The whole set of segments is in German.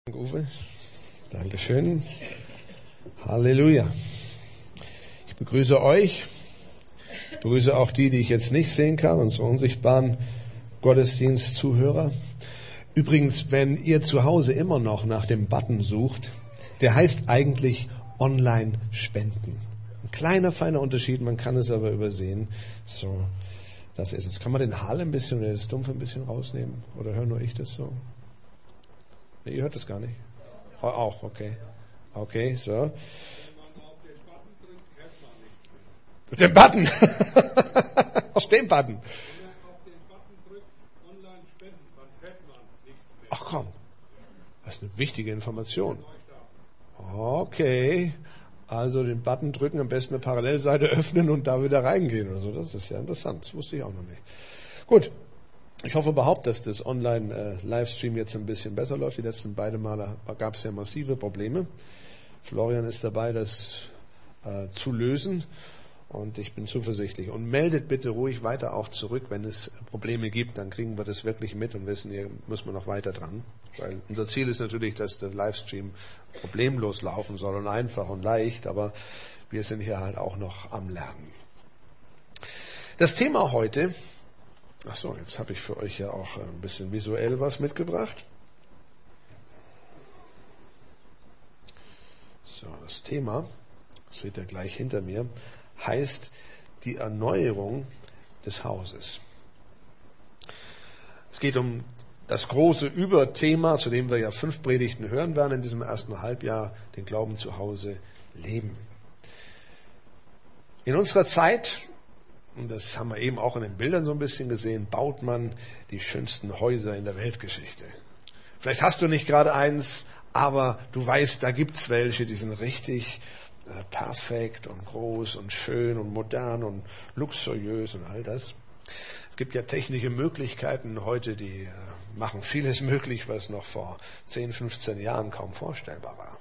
Uwe, Dankeschön. Halleluja. Ich begrüße euch. Ich begrüße auch die ich jetzt nicht sehen kann, unsere unsichtbaren Gottesdienstzuhörer. Übrigens, wenn ihr zu Hause immer noch nach dem Button sucht, der heißt eigentlich Online spenden. Ein kleiner, feiner Unterschied, man kann es aber übersehen. So, das ist es. Kann man den Hall ein bisschen oder das Dumpfe ein bisschen rausnehmen? Oder höre nur ich das so? Nee, ihr hört das gar nicht. Auch, okay. Okay, so. Den Button. Auf den Button. Ach komm. Das ist eine wichtige Information. Okay. Also den Button drücken, am besten eine Parallelseite öffnen und da wieder reingehen oder so. Das ist ja interessant. Das wusste ich auch noch nicht. Gut. Ich hoffe überhaupt, dass das Online-Livestream jetzt ein bisschen besser läuft. Die letzten beiden Male gab es ja massive Probleme. Florian ist dabei, das zu lösen und ich bin zuversichtlich. Und meldet bitte ruhig weiter auch zurück, wenn es Probleme gibt, dann kriegen wir das wirklich mit und wissen, hier müssen wir noch weiter dran. Weil unser Ziel ist natürlich, dass der Livestream problemlos laufen soll und einfach und leicht, aber wir sind hier halt auch noch am Lernen. Das Thema heute... Ach so, jetzt habe ich für euch ja auch ein bisschen visuell was mitgebracht. So, das Thema, das seht ihr gleich hinter mir, heißt die Erneuerung des Hauses. Es geht um das große Überthema, zu dem wir ja 5 Predigten hören werden in diesem ersten Halbjahr, den Glauben zu Hause leben. In unserer Zeit, und das haben wir eben auch in den Bildern so ein bisschen gesehen, baut man die schönsten Häuser in der Weltgeschichte. Vielleicht hast du nicht gerade eins, aber du weißt, da gibt's welche, die sind richtig perfekt und groß und schön und modern und luxuriös und all das. Es gibt ja technische Möglichkeiten heute, die machen vieles möglich, was noch vor 10, 15 Jahren kaum vorstellbar war.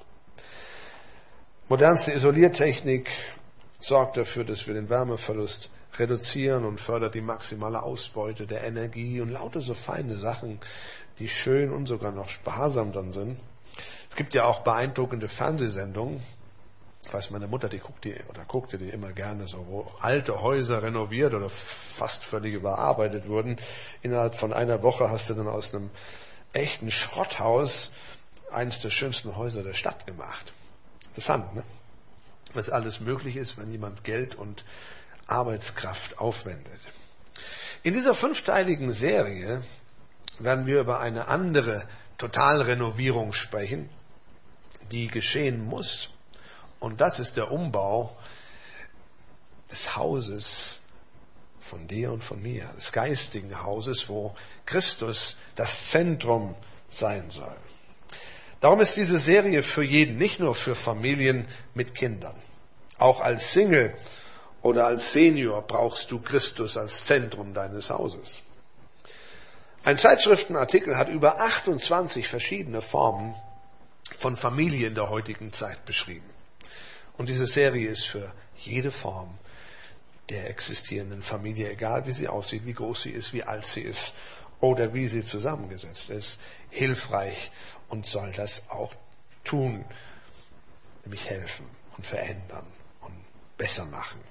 Modernste Isoliertechnik sorgt dafür, dass wir den Wärmeverlust reduzieren und fördert die maximale Ausbeute der Energie und lauter so feine Sachen, die schön und sogar noch sparsam dann sind. Es gibt ja auch beeindruckende Fernsehsendungen. Ich weiß, meine Mutter, die guckte die immer gerne so, wo alte Häuser renoviert oder fast völlig überarbeitet wurden. Innerhalb von einer Woche hast du dann aus einem echten Schrotthaus eines der schönsten Häuser der Stadt gemacht. Interessant, ne? Was alles möglich ist, wenn jemand Geld und Arbeitskraft aufwendet. In dieser 5-teiligen Serie werden wir über eine andere Totalrenovierung sprechen, die geschehen muss. Und das ist der Umbau des Hauses von dir und von mir, des geistigen Hauses, wo Christus das Zentrum sein soll. Darum ist diese Serie für jeden, nicht nur für Familien mit Kindern. Auch als Single oder als Senior brauchst du Christus als Zentrum deines Hauses. Ein Zeitschriftenartikel hat über 28 verschiedene Formen von Familie in der heutigen Zeit beschrieben. Und diese Serie ist für jede Form der existierenden Familie, egal wie sie aussieht, wie groß sie ist, wie alt sie ist oder wie sie zusammengesetzt ist, hilfreich und soll das auch tun, nämlich helfen und verändern und besser machen.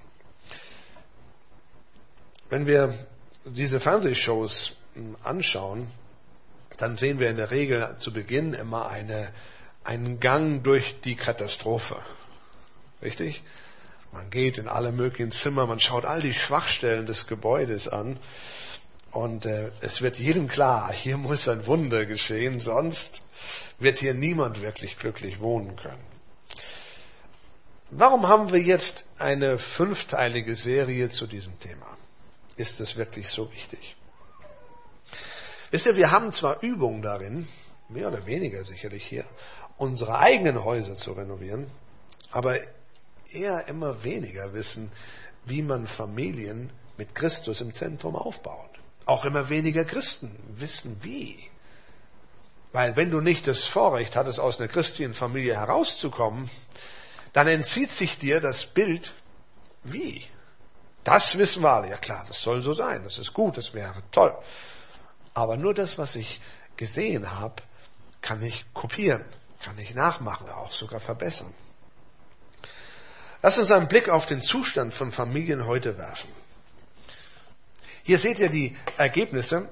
Wenn wir diese Fernsehshows anschauen, dann sehen wir in der Regel zu Beginn immer einen Gang durch die Katastrophe. Richtig? Man geht in alle möglichen Zimmer, man schaut all die Schwachstellen des Gebäudes an und es wird jedem klar, hier muss ein Wunder geschehen, sonst wird hier niemand wirklich glücklich wohnen können. Warum haben wir jetzt eine 5-teilige Serie zu diesem Thema? Ist es wirklich so wichtig? Wisst ihr, wir haben zwar Übungen darin, mehr oder weniger sicherlich hier, unsere eigenen Häuser zu renovieren, aber eher immer weniger wissen, wie man Familien mit Christus im Zentrum aufbaut. Auch immer weniger Christen wissen wie. Weil wenn du nicht das Vorrecht hattest, aus einer christlichen Familie herauszukommen, dann entzieht sich dir das Bild wie. Das wissen wir alle. Ja klar, das soll so sein. Das ist gut, das wäre toll. Aber nur das, was ich gesehen habe, kann ich kopieren, kann ich nachmachen, auch sogar verbessern. Lass uns einen Blick auf den Zustand von Familien heute werfen. Hier seht ihr die Ergebnisse.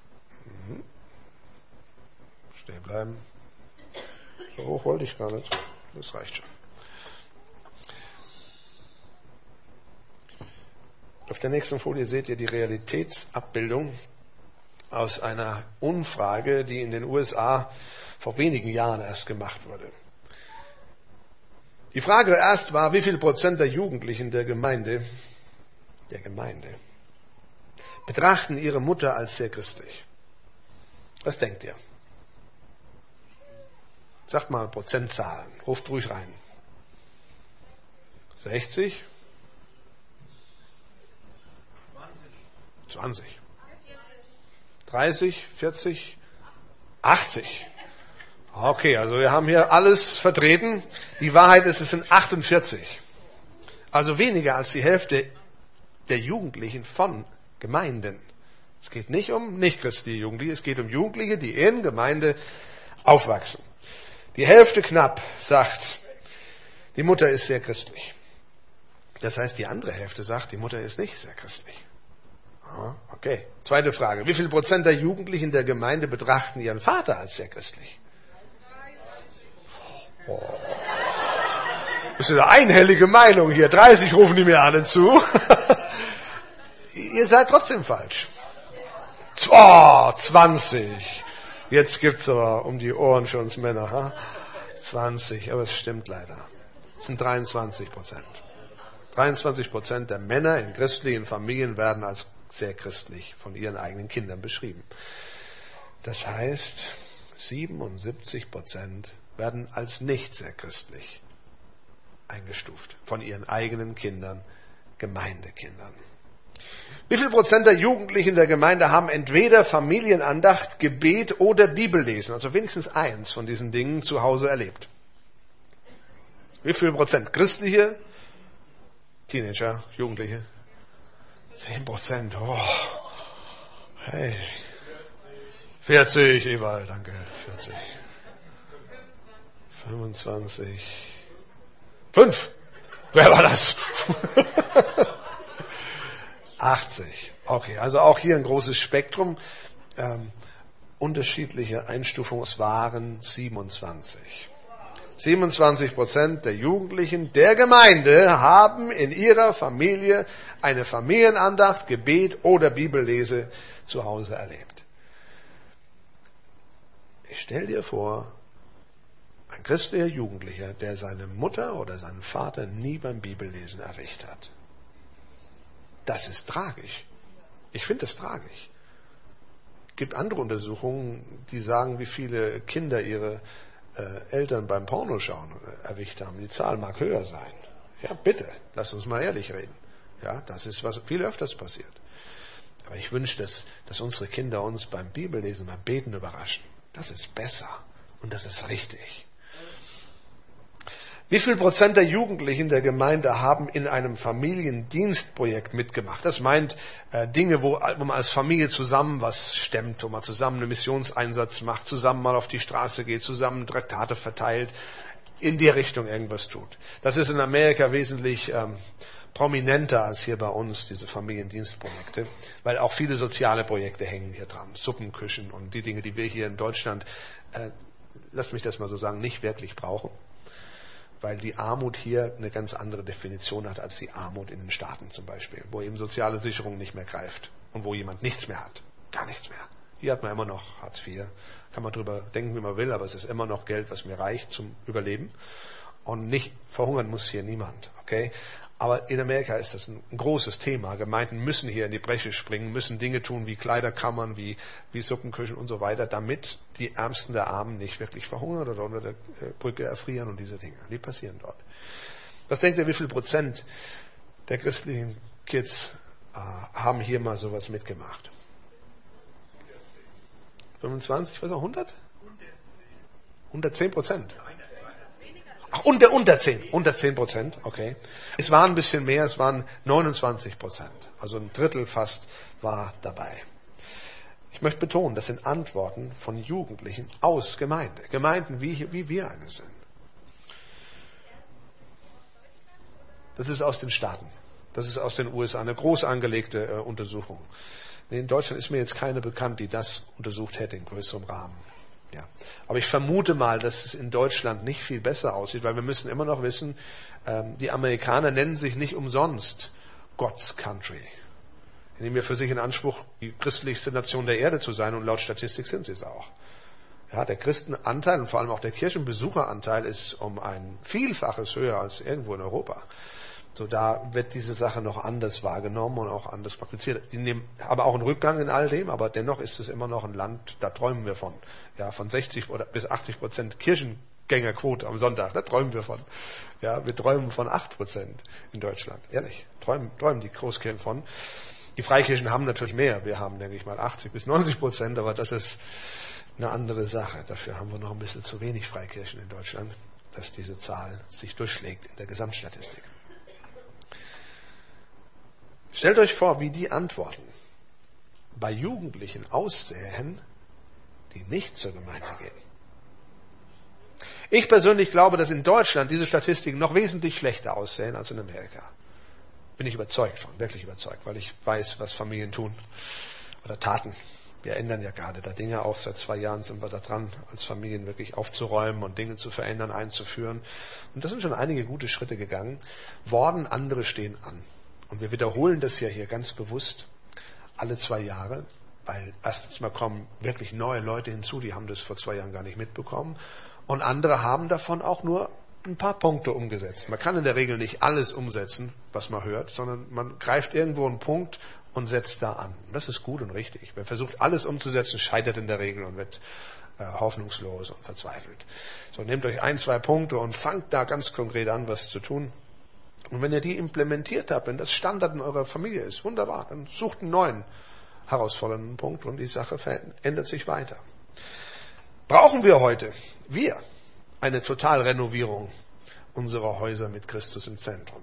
Stehen bleiben. So hoch wollte ich gar nicht. Das reicht schon. Auf der nächsten Folie seht ihr die Realitätsabbildung aus einer Umfrage, die in den USA vor wenigen Jahren erst gemacht wurde. Die Frage erst war, wie viel Prozent der Jugendlichen der Gemeinde betrachten ihre Mutter als sehr christlich. Was denkt ihr? Sagt mal Prozentzahlen, ruft ruhig rein. 60? 20? 30? 40? 80? Okay, also wir haben hier alles vertreten. Die Wahrheit ist, es sind 48. Also weniger als die Hälfte der Jugendlichen von Gemeinden. Es geht nicht um nicht-christliche Jugendliche, es geht um Jugendliche, die in Gemeinde aufwachsen. Die Hälfte knapp sagt, die Mutter ist sehr christlich. Das heißt, die andere Hälfte sagt, die Mutter ist nicht sehr christlich. Okay, zweite Frage. Wie viel Prozent der Jugendlichen der Gemeinde betrachten ihren Vater als sehr christlich? Oh. Das ist eine einhellige Meinung hier. 30 rufen die mir alle zu. Ihr seid trotzdem falsch. 20. Jetzt gibt's aber um die Ohren für uns Männer. Ha? 20, aber es stimmt leider. Es sind 23%. 23% der Männer in christlichen Familien werden als sehr christlich von ihren eigenen Kindern beschrieben. Das heißt, 77% werden als nicht sehr christlich eingestuft von ihren eigenen Kindern, Gemeindekindern. Wie viel Prozent der Jugendlichen der Gemeinde haben entweder Familienandacht, Gebet oder Bibellesen, also wenigstens eins von diesen Dingen zu Hause erlebt? Wie viel Prozent? Christliche, Teenager, Jugendliche? 10%. Oh. Hey. 40, Ewald, danke. 40. 25. 5. Wer war das? 80. Okay, also auch hier ein großes Spektrum. Unterschiedliche Einstufungen. Es waren 27. 27% der Jugendlichen der Gemeinde haben in ihrer Familie eine Familienandacht, Gebet oder Bibellese zu Hause erlebt. Ich stell dir vor, ein christlicher Jugendlicher, der seine Mutter oder seinen Vater nie beim Bibellesen erwischt hat. Das ist tragisch. Ich finde das tragisch. Es gibt andere Untersuchungen, die sagen, wie viele Kinder ihre Eltern beim Pornoschauen erwischt haben. Die Zahl mag höher sein. Ja, bitte, lass uns mal ehrlich reden. Ja, das ist was viel öfters passiert. Aber ich wünsche, dass unsere Kinder uns beim Bibellesen, beim Beten überraschen. Das ist besser und das ist richtig. Wie viel Prozent der Jugendlichen der Gemeinde haben in einem Familiendienstprojekt mitgemacht? Das meint Dinge, wo man als Familie zusammen was stemmt, wo man zusammen einen Missionseinsatz macht, zusammen mal auf die Straße geht, zusammen Traktate verteilt, in die Richtung irgendwas tut. Das ist in Amerika wesentlich prominenter als hier bei uns, diese Familiendienstprojekte, weil auch viele soziale Projekte hängen hier dran, Suppenküchen und die Dinge, die wir hier in Deutschland, lasst mich das mal so sagen, nicht wirklich brauchen. Weil die Armut hier eine ganz andere Definition hat als die Armut in den Staaten zum Beispiel, wo eben soziale Sicherung nicht mehr greift und wo jemand nichts mehr hat, gar nichts mehr. Hier hat man immer noch Hartz IV, kann man drüber denken, wie man will, aber es ist immer noch Geld, was mir reicht zum Überleben und nicht verhungern muss hier niemand, okay? Aber in Amerika ist das ein großes Thema. Gemeinden müssen hier in die Bresche springen, müssen Dinge tun wie Kleiderkammern, wie Suppenküchen und so weiter, damit die Ärmsten der Armen nicht wirklich verhungern oder unter der Brücke erfrieren und diese Dinge. Die passieren dort. Was denkt ihr, wie viel Prozent der christlichen Kids haben hier mal sowas mitgemacht? 25, was auch 100? 110%. Ach, unter 10%, okay. Es waren ein bisschen mehr, es waren 29%. Also ein Drittel fast war dabei. Ich möchte betonen, das sind Antworten von Jugendlichen aus Gemeinde. Gemeinden, wie wir eine sind. Das ist aus den Staaten. Das ist aus den USA eine groß angelegte Untersuchung. In Deutschland ist mir jetzt keine bekannt, die das untersucht hätte in größerem Rahmen. Ja. Aber ich vermute mal, dass es in Deutschland nicht viel besser aussieht, weil wir müssen immer noch wissen, die Amerikaner nennen sich nicht umsonst God's Country. Die nehmen wir für sich in Anspruch, die christlichste Nation der Erde zu sein, und laut Statistik sind sie es auch. Ja, der Christenanteil und vor allem auch der Kirchenbesucheranteil ist um ein Vielfaches höher als irgendwo in Europa. So, da wird diese Sache noch anders wahrgenommen und auch anders praktiziert. Die nehmen aber auch einen Rückgang in all dem, aber dennoch ist es immer noch ein Land, da träumen wir von. Ja, von 60 bis 80% Kirchengängerquote am Sonntag, da träumen wir von. Ja, wir träumen von 8% in Deutschland. Ehrlich, träumen die Großkirchen von. Die Freikirchen haben natürlich mehr. Wir haben, denke ich mal, 80 bis 90%, aber das ist eine andere Sache. Dafür haben wir noch ein bisschen zu wenig Freikirchen in Deutschland, dass diese Zahl sich durchschlägt in der Gesamtstatistik. Stellt euch vor, wie die Antworten bei Jugendlichen aussehen, die nicht zur Gemeinde gehen. Ich persönlich glaube, dass in Deutschland diese Statistiken noch wesentlich schlechter aussehen als in Amerika. Bin ich überzeugt von, wirklich überzeugt, weil ich weiß, was Familien tun oder taten. Wir ändern ja gerade da Dinge, auch seit 2 Jahren sind wir da dran, als Familien wirklich aufzuräumen und Dinge zu verändern, einzuführen. Und das sind schon einige gute Schritte gegangen worden, andere stehen an. Und wir wiederholen das ja hier ganz bewusst alle 2 Jahre, weil erstens mal kommen wirklich neue Leute hinzu, die haben das vor 2 Jahren gar nicht mitbekommen. Und andere haben davon auch nur ein paar Punkte umgesetzt. Man kann in der Regel nicht alles umsetzen, was man hört, sondern man greift irgendwo einen Punkt und setzt da an. Das ist gut und richtig. Wer versucht, alles umzusetzen, scheitert in der Regel und wird hoffnungslos und verzweifelt. So, nehmt euch 1, 2 Punkte und fangt da ganz konkret an, was zu tun. Und wenn ihr die implementiert habt, wenn das Standard in eurer Familie ist, wunderbar, dann sucht einen neuen herausfordernden Punkt und die Sache ändert sich weiter. Brauchen wir heute, eine Totalrenovierung unserer Häuser mit Christus im Zentrum?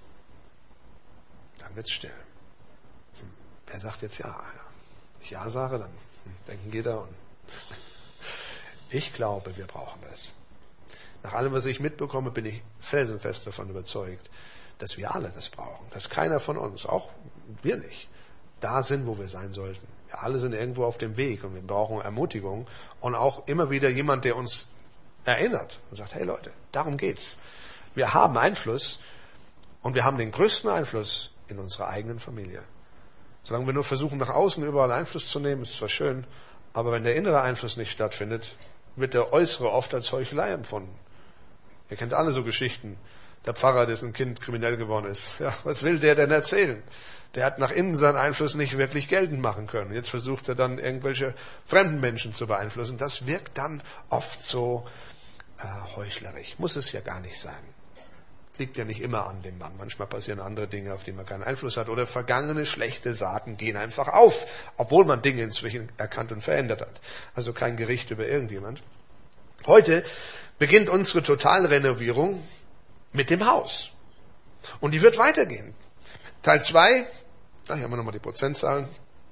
Dann wird's still. Wer sagt jetzt ja? Wenn ich ja sage, dann denken jeder. Und ich glaube, wir brauchen das. Nach allem, was ich mitbekomme, bin ich felsenfest davon überzeugt, dass wir alle das brauchen. Dass keiner von uns, auch wir nicht, da sind, wo wir sein sollten. Wir alle sind irgendwo auf dem Weg und wir brauchen Ermutigung und auch immer wieder jemand, der uns erinnert und sagt, hey Leute, darum geht's. Wir haben Einfluss und wir haben den größten Einfluss in unserer eigenen Familie. Solange wir nur versuchen, nach außen überall Einfluss zu nehmen, ist zwar schön, aber wenn der innere Einfluss nicht stattfindet, wird der äußere oft als Heuchelei empfunden. Ihr kennt alle so Geschichten. Der Pfarrer, dessen Kind kriminell geworden ist. Ja, was will der denn erzählen? Der hat nach innen seinen Einfluss nicht wirklich geltend machen können. Jetzt versucht er dann, irgendwelche fremden Menschen zu beeinflussen. Das wirkt dann oft so heuchlerisch. Muss es ja gar nicht sein. Liegt ja nicht immer an dem Mann. Manchmal passieren andere Dinge, auf die man keinen Einfluss hat. Oder vergangene schlechte Saaten gehen einfach auf, obwohl man Dinge inzwischen erkannt und verändert hat. Also kein Gericht über irgendjemand. Heute beginnt unsere Totalrenovierung mit dem Haus. Und die wird weitergehen. Teil 2, hier haben wir nochmal die Prozentzahlen.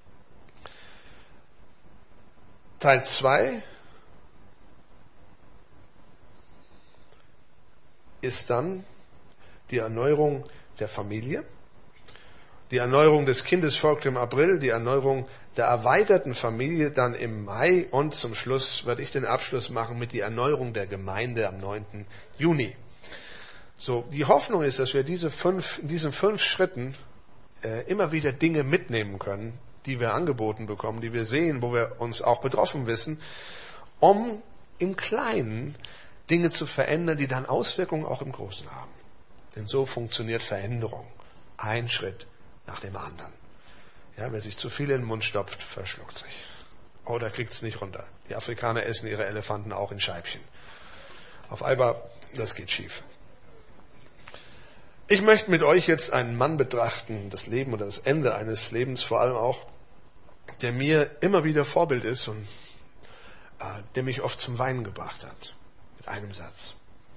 Teil 2 ist dann die Erneuerung der Familie. Die Erneuerung des Kindes folgt im April, die Erneuerung der erweiterten Familie dann im Mai und zum Schluss werde ich den Abschluss machen mit der Erneuerung der Gemeinde am 9. Juni. So, die Hoffnung ist, dass wir in diesen 5 Schritten immer wieder Dinge mitnehmen können, die wir angeboten bekommen, die wir sehen, wo wir uns auch betroffen wissen, um im Kleinen Dinge zu verändern, die dann Auswirkungen auch im Großen haben. Denn so funktioniert Veränderung. Ein Schritt nach dem anderen. Ja, wer sich zu viel in den Mund stopft, verschluckt sich. Oder kriegt es nicht runter. Die Afrikaner essen ihre Elefanten auch in Scheibchen. Auf einmal, das geht schief. Ich möchte mit euch jetzt einen Mann betrachten, das Leben oder das Ende eines Lebens vor allem auch, der mir immer wieder Vorbild ist und der mich oft zum Weinen gebracht hat. Mit einem Satz.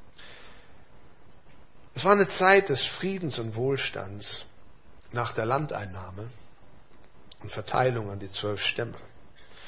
Es war eine Zeit des Friedens und Wohlstands nach der Landeinnahme und Verteilung an die 12 Stämme.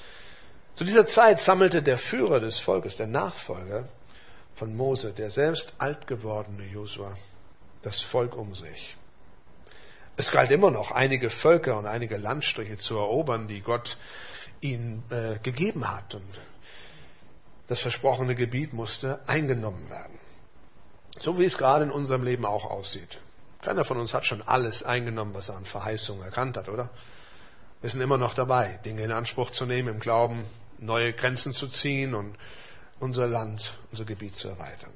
Zu dieser Zeit sammelte der Führer des Volkes, der Nachfolger von Mose, der selbst alt gewordene Josua, das Volk um sich. Es galt immer noch, einige Völker und einige Landstriche zu erobern, die Gott ihnen gegeben hat. Und das versprochene Gebiet musste eingenommen werden. So wie es gerade in unserem Leben auch aussieht. Keiner von uns hat schon alles eingenommen, was er an Verheißungen erkannt hat, oder? Wir sind immer noch dabei, Dinge in Anspruch zu nehmen, im Glauben neue Grenzen zu ziehen und unser Land, unser Gebiet zu erweitern.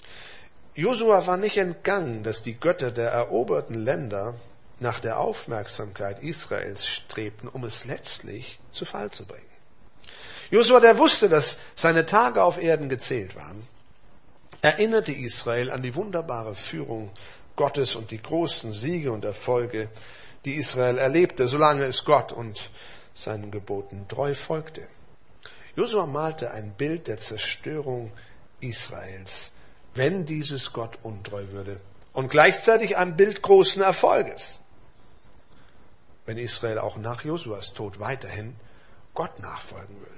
Josua war nicht entgangen, dass die Götter der eroberten Länder nach der Aufmerksamkeit Israels strebten, um es letztlich zu Fall zu bringen. Josua, der wusste, dass seine Tage auf Erden gezählt waren, erinnerte Israel an die wunderbare Führung Gottes und die großen Siege und Erfolge, die Israel erlebte, solange es Gott und seinen Geboten treu folgte. Josua malte ein Bild der Zerstörung Israels, wenn dieses Gott untreu würde, und gleichzeitig ein Bild großen Erfolges, wenn Israel auch nach Josuas Tod weiterhin Gott nachfolgen würde.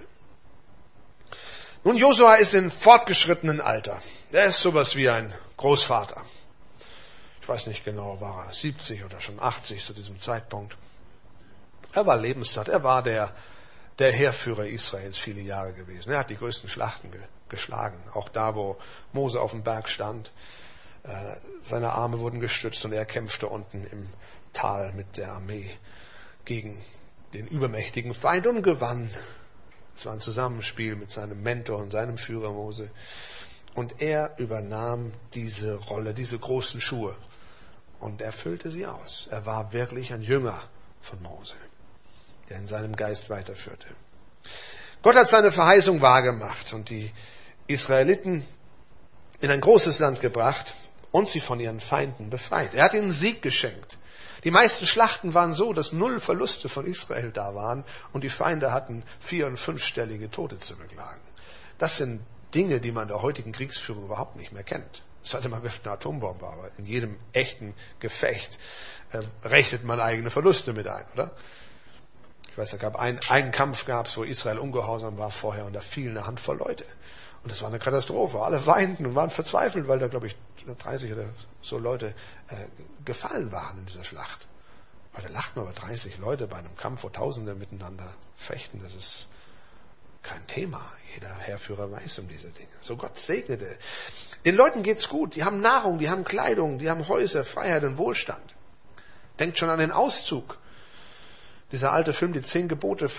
Nun, Josua ist in fortgeschrittenen Alter. Er ist sowas wie ein Großvater. Ich weiß nicht genau, war er 70 oder schon 80 zu diesem Zeitpunkt. Er war lebenssatt. Er war der Heerführer Israels viele Jahre gewesen. Er hat die größten Schlachten geschlagen. Auch da, wo Mose auf dem Berg stand. Seine Arme wurden gestützt und er kämpfte unten im Tal mit der Armee gegen den übermächtigen Feind und gewann. Es war ein Zusammenspiel mit seinem Mentor und seinem Führer Mose. Und er übernahm diese Rolle, diese großen Schuhe. Und er füllte sie aus. Er war wirklich ein Jünger von Mose, der in seinem Geist weiterführte. Gott hat seine Verheißung wahrgemacht und die Israeliten in ein großes Land gebracht und sie von ihren Feinden befreit. Er hat ihnen Sieg geschenkt. Die meisten Schlachten waren so, dass 0 Verluste von Israel da waren und die Feinde hatten 4- und 5-stellige Tote zu beklagen. Das sind Dinge, die man in der heutigen Kriegsführung überhaupt nicht mehr kennt. Es sei denn, man wirft eine Atombombe, aber in jedem echten Gefecht rechnet man eigene Verluste mit ein, oder? Ich weiß, da gab einen Kampf, wo Israel ungehorsam war vorher und da fiel eine Handvoll Leute. Und das war eine Katastrophe. Alle weinten und waren verzweifelt, weil da, glaube ich, 30 oder so Leute gefallen waren in dieser Schlacht. Heute lachten aber 30 Leute bei einem Kampf, wo Tausende miteinander fechten. Das ist kein Thema. Jeder Heerführer weiß um diese Dinge. So Gott segnete. Den Leuten geht's gut. Die haben Nahrung, die haben Kleidung, die haben Häuser, Freiheit und Wohlstand. Denkt schon an den Auszug. Dieser alte Film, die 10 Gebote,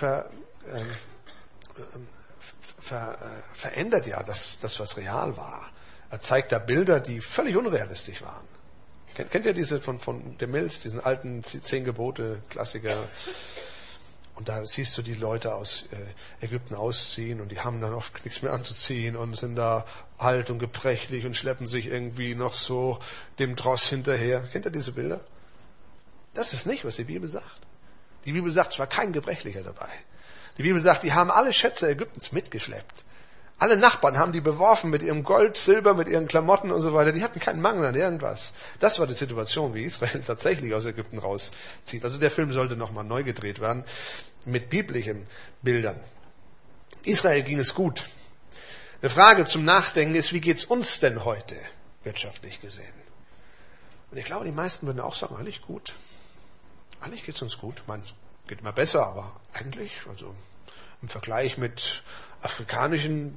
verändert ja das, was real war. Er zeigt da Bilder, die völlig unrealistisch waren. Kennt ihr diese von de Mills, diesen alten 10 Gebote, Klassiker? Und da siehst du die Leute aus Ägypten ausziehen und die haben dann oft nichts mehr anzuziehen und sind da alt und gebrechlich und schleppen sich irgendwie noch so dem Tross hinterher. Kennt ihr diese Bilder? Das ist nicht, was die Bibel sagt. Die Bibel sagt, es war kein Gebrechlicher dabei. Die Bibel sagt, die haben alle Schätze Ägyptens mitgeschleppt. Alle Nachbarn haben die beworfen mit ihrem Gold, Silber, mit ihren Klamotten und so weiter. Die hatten keinen Mangel an irgendwas. Das war die Situation, wie Israel tatsächlich aus Ägypten rauszieht. Also der Film sollte nochmal neu gedreht werden mit biblischen Bildern. Israel ging es gut. Eine Frage zum Nachdenken ist, wie geht's uns denn heute wirtschaftlich gesehen? Und ich glaube, die meisten würden auch sagen, eigentlich gut. Eigentlich geht's uns gut. Man geht immer besser, aber eigentlich, also im Vergleich mit afrikanischen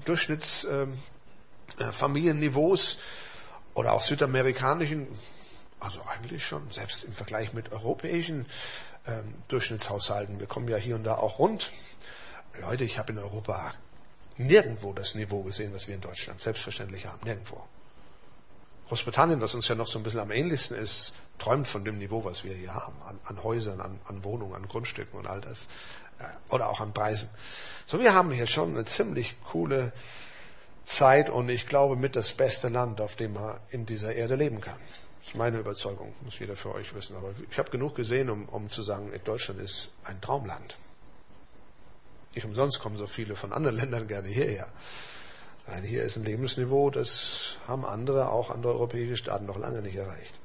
Durchschnittsfamilienniveaus oder auch südamerikanischen, also eigentlich schon, selbst im Vergleich mit europäischen Durchschnittshaushalten. Wir kommen ja hier und da auch rund. Leute, ich habe in Europa nirgendwo das Niveau gesehen, was wir in Deutschland selbstverständlich haben. Nirgendwo. Großbritannien, was uns ja noch so ein bisschen am ähnlichsten ist, träumt von dem Niveau, was wir hier haben. An Häusern, an Wohnungen, an Grundstücken und all das. Oder auch an Preisen. So, wir haben hier schon eine ziemlich coole Zeit und ich glaube mit das beste Land, auf dem man in dieser Erde leben kann. Das ist meine Überzeugung, muss jeder für euch wissen. Aber ich habe genug gesehen, um zu sagen, Deutschland ist ein Traumland. Nicht umsonst kommen so viele von anderen Ländern gerne hierher. Nein, hier ist ein Lebensniveau, das haben auch andere europäische Staaten noch lange nicht erreicht.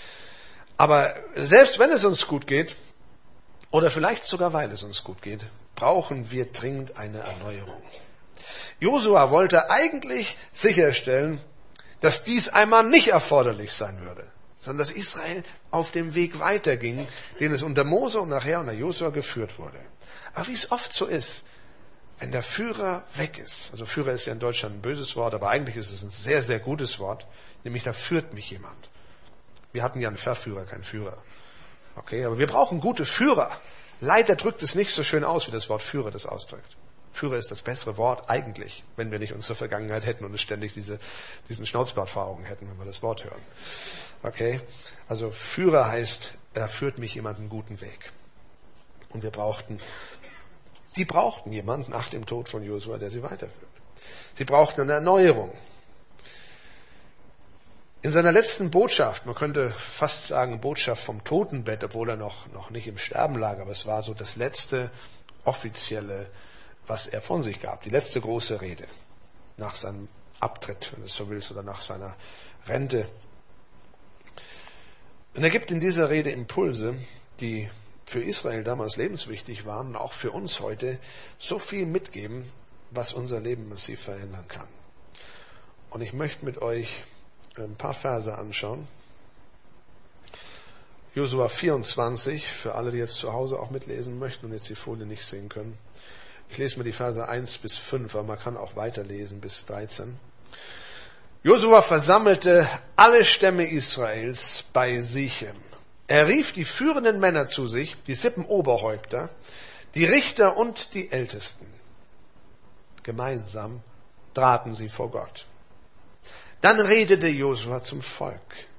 Aber selbst wenn es uns gut geht, oder vielleicht sogar weil es uns gut geht, brauchen wir dringend eine Erneuerung. Josua wollte eigentlich sicherstellen, dass dies einmal nicht erforderlich sein würde, sondern dass Israel auf dem Weg weiterging, den es unter Mose und nachher unter Josua geführt wurde. Aber wie es oft so ist, wenn der Führer weg ist, also Führer ist ja in Deutschland ein böses Wort, aber eigentlich ist es ein sehr, sehr gutes Wort, nämlich da führt mich jemand. Wir hatten ja einen Verführer, keinen Führer. Okay, aber wir brauchen gute Führer. Leider drückt es nicht so schön aus, wie das Wort Führer das ausdrückt. Führer ist das bessere Wort eigentlich, wenn wir nicht unsere Vergangenheit hätten und ständig diesen Schnauzbart vor Augen hätten, wenn wir das Wort hören. Okay, also Führer heißt, er führt mich jemand einen guten Weg. Und die brauchten jemanden nach dem Tod von Josua, der sie weiterführt. Sie brauchten eine Erneuerung. In seiner letzten Botschaft, man könnte fast sagen Botschaft vom Totenbett, obwohl er noch nicht im Sterben lag, aber es war so das letzte offizielle, was er von sich gab, die letzte große Rede nach seinem Abtritt, wenn du es so willst, oder nach seiner Rente. Und er gibt in dieser Rede Impulse, die für Israel damals lebenswichtig waren und auch für uns heute so viel mitgeben, was unser Leben massiv verändern kann. Und ich möchte mit euch ein paar Verse anschauen. Josua 24, für alle, die jetzt zu Hause auch mitlesen möchten und jetzt die Folie nicht sehen können. Ich lese mir die Verse 1 bis 5, aber man kann auch weiterlesen bis 13. Josua versammelte alle Stämme Israels bei Sichem. Er rief die führenden Männer zu sich, die Sippenoberhäupter, die Richter und die Ältesten. Gemeinsam traten sie vor Gott. Dann redete Josua zum Volk.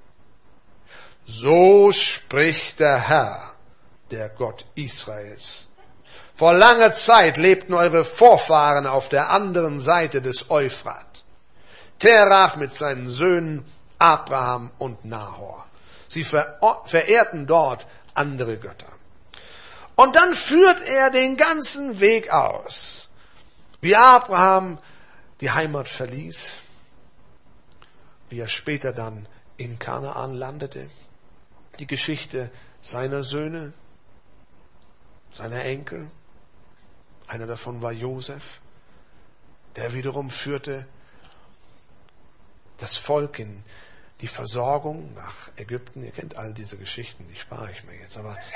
So spricht der Herr, der Gott Israels. Vor langer Zeit lebten eure Vorfahren auf der anderen Seite des Euphrat. Terach mit seinen Söhnen Abraham und Nahor. Sie verehrten dort andere Götter. Und dann führt er den ganzen Weg aus, wie Abraham die Heimat verließ, wie er später dann in Kanaan landete, die Geschichte seiner Söhne, seiner Enkel. Einer davon war Josef, der wiederum führte das Volk in die Versorgung nach Ägypten. Ihr kennt all diese Geschichten, die spare ich mir jetzt. Aber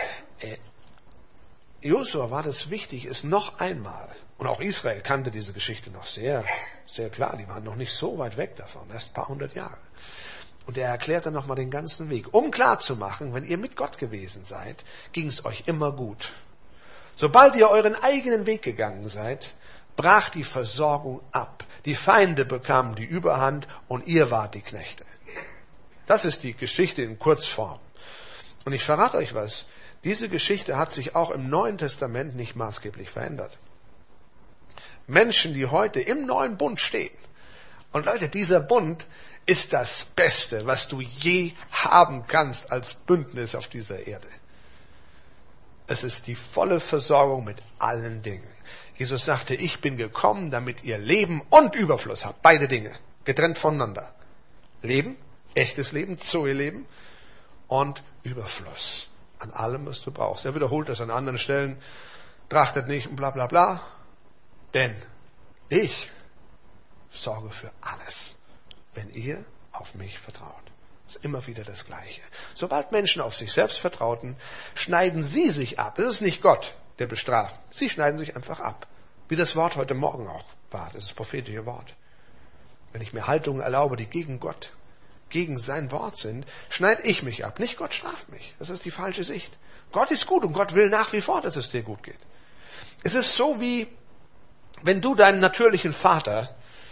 Josua war das wichtig, es noch einmal, und auch Israel kannte diese Geschichte noch sehr, sehr klar, die waren noch nicht so weit weg davon, erst ein paar hundert Jahre. Und er erklärt dann nochmal den ganzen Weg, um klarzumachen, wenn ihr mit Gott gewesen seid, ging es euch immer gut. Sobald ihr euren eigenen Weg gegangen seid, brach die Versorgung ab. Die Feinde bekamen die Überhand und ihr wart die Knechte. Das ist die Geschichte in Kurzform. Und ich verrate euch was, diese Geschichte hat sich auch im Neuen Testament nicht maßgeblich verändert. Menschen, die heute im neuen Bund stehen. Und Leute, dieser Bund ist das Beste, was du je haben kannst als Bündnis auf dieser Erde. Es ist die volle Versorgung mit allen Dingen. Jesus sagte, ich bin gekommen, damit ihr Leben und Überfluss habt. Beide Dinge, getrennt voneinander. Leben, echtes Leben, Zoe-Leben und Überfluss an allem, was du brauchst. Er wiederholt das an anderen Stellen. Trachtet nicht und bla bla bla. Denn ich sorge für alles, wenn ihr auf mich vertraut. Das ist immer wieder das Gleiche. Sobald Menschen auf sich selbst vertrauten, schneiden sie sich ab. Es ist nicht Gott, der bestraft. Sie schneiden sich einfach ab. Wie das Wort heute Morgen auch war. Das ist das prophetische Wort. Wenn ich mir Haltungen erlaube, die gegen Gott, gegen sein Wort sind, schneide ich mich ab. Nicht Gott straft mich. Das ist die falsche Sicht. Gott ist gut und Gott will nach wie vor, dass es dir gut geht. Es ist so wie, wenn du deinen natürlichen Vater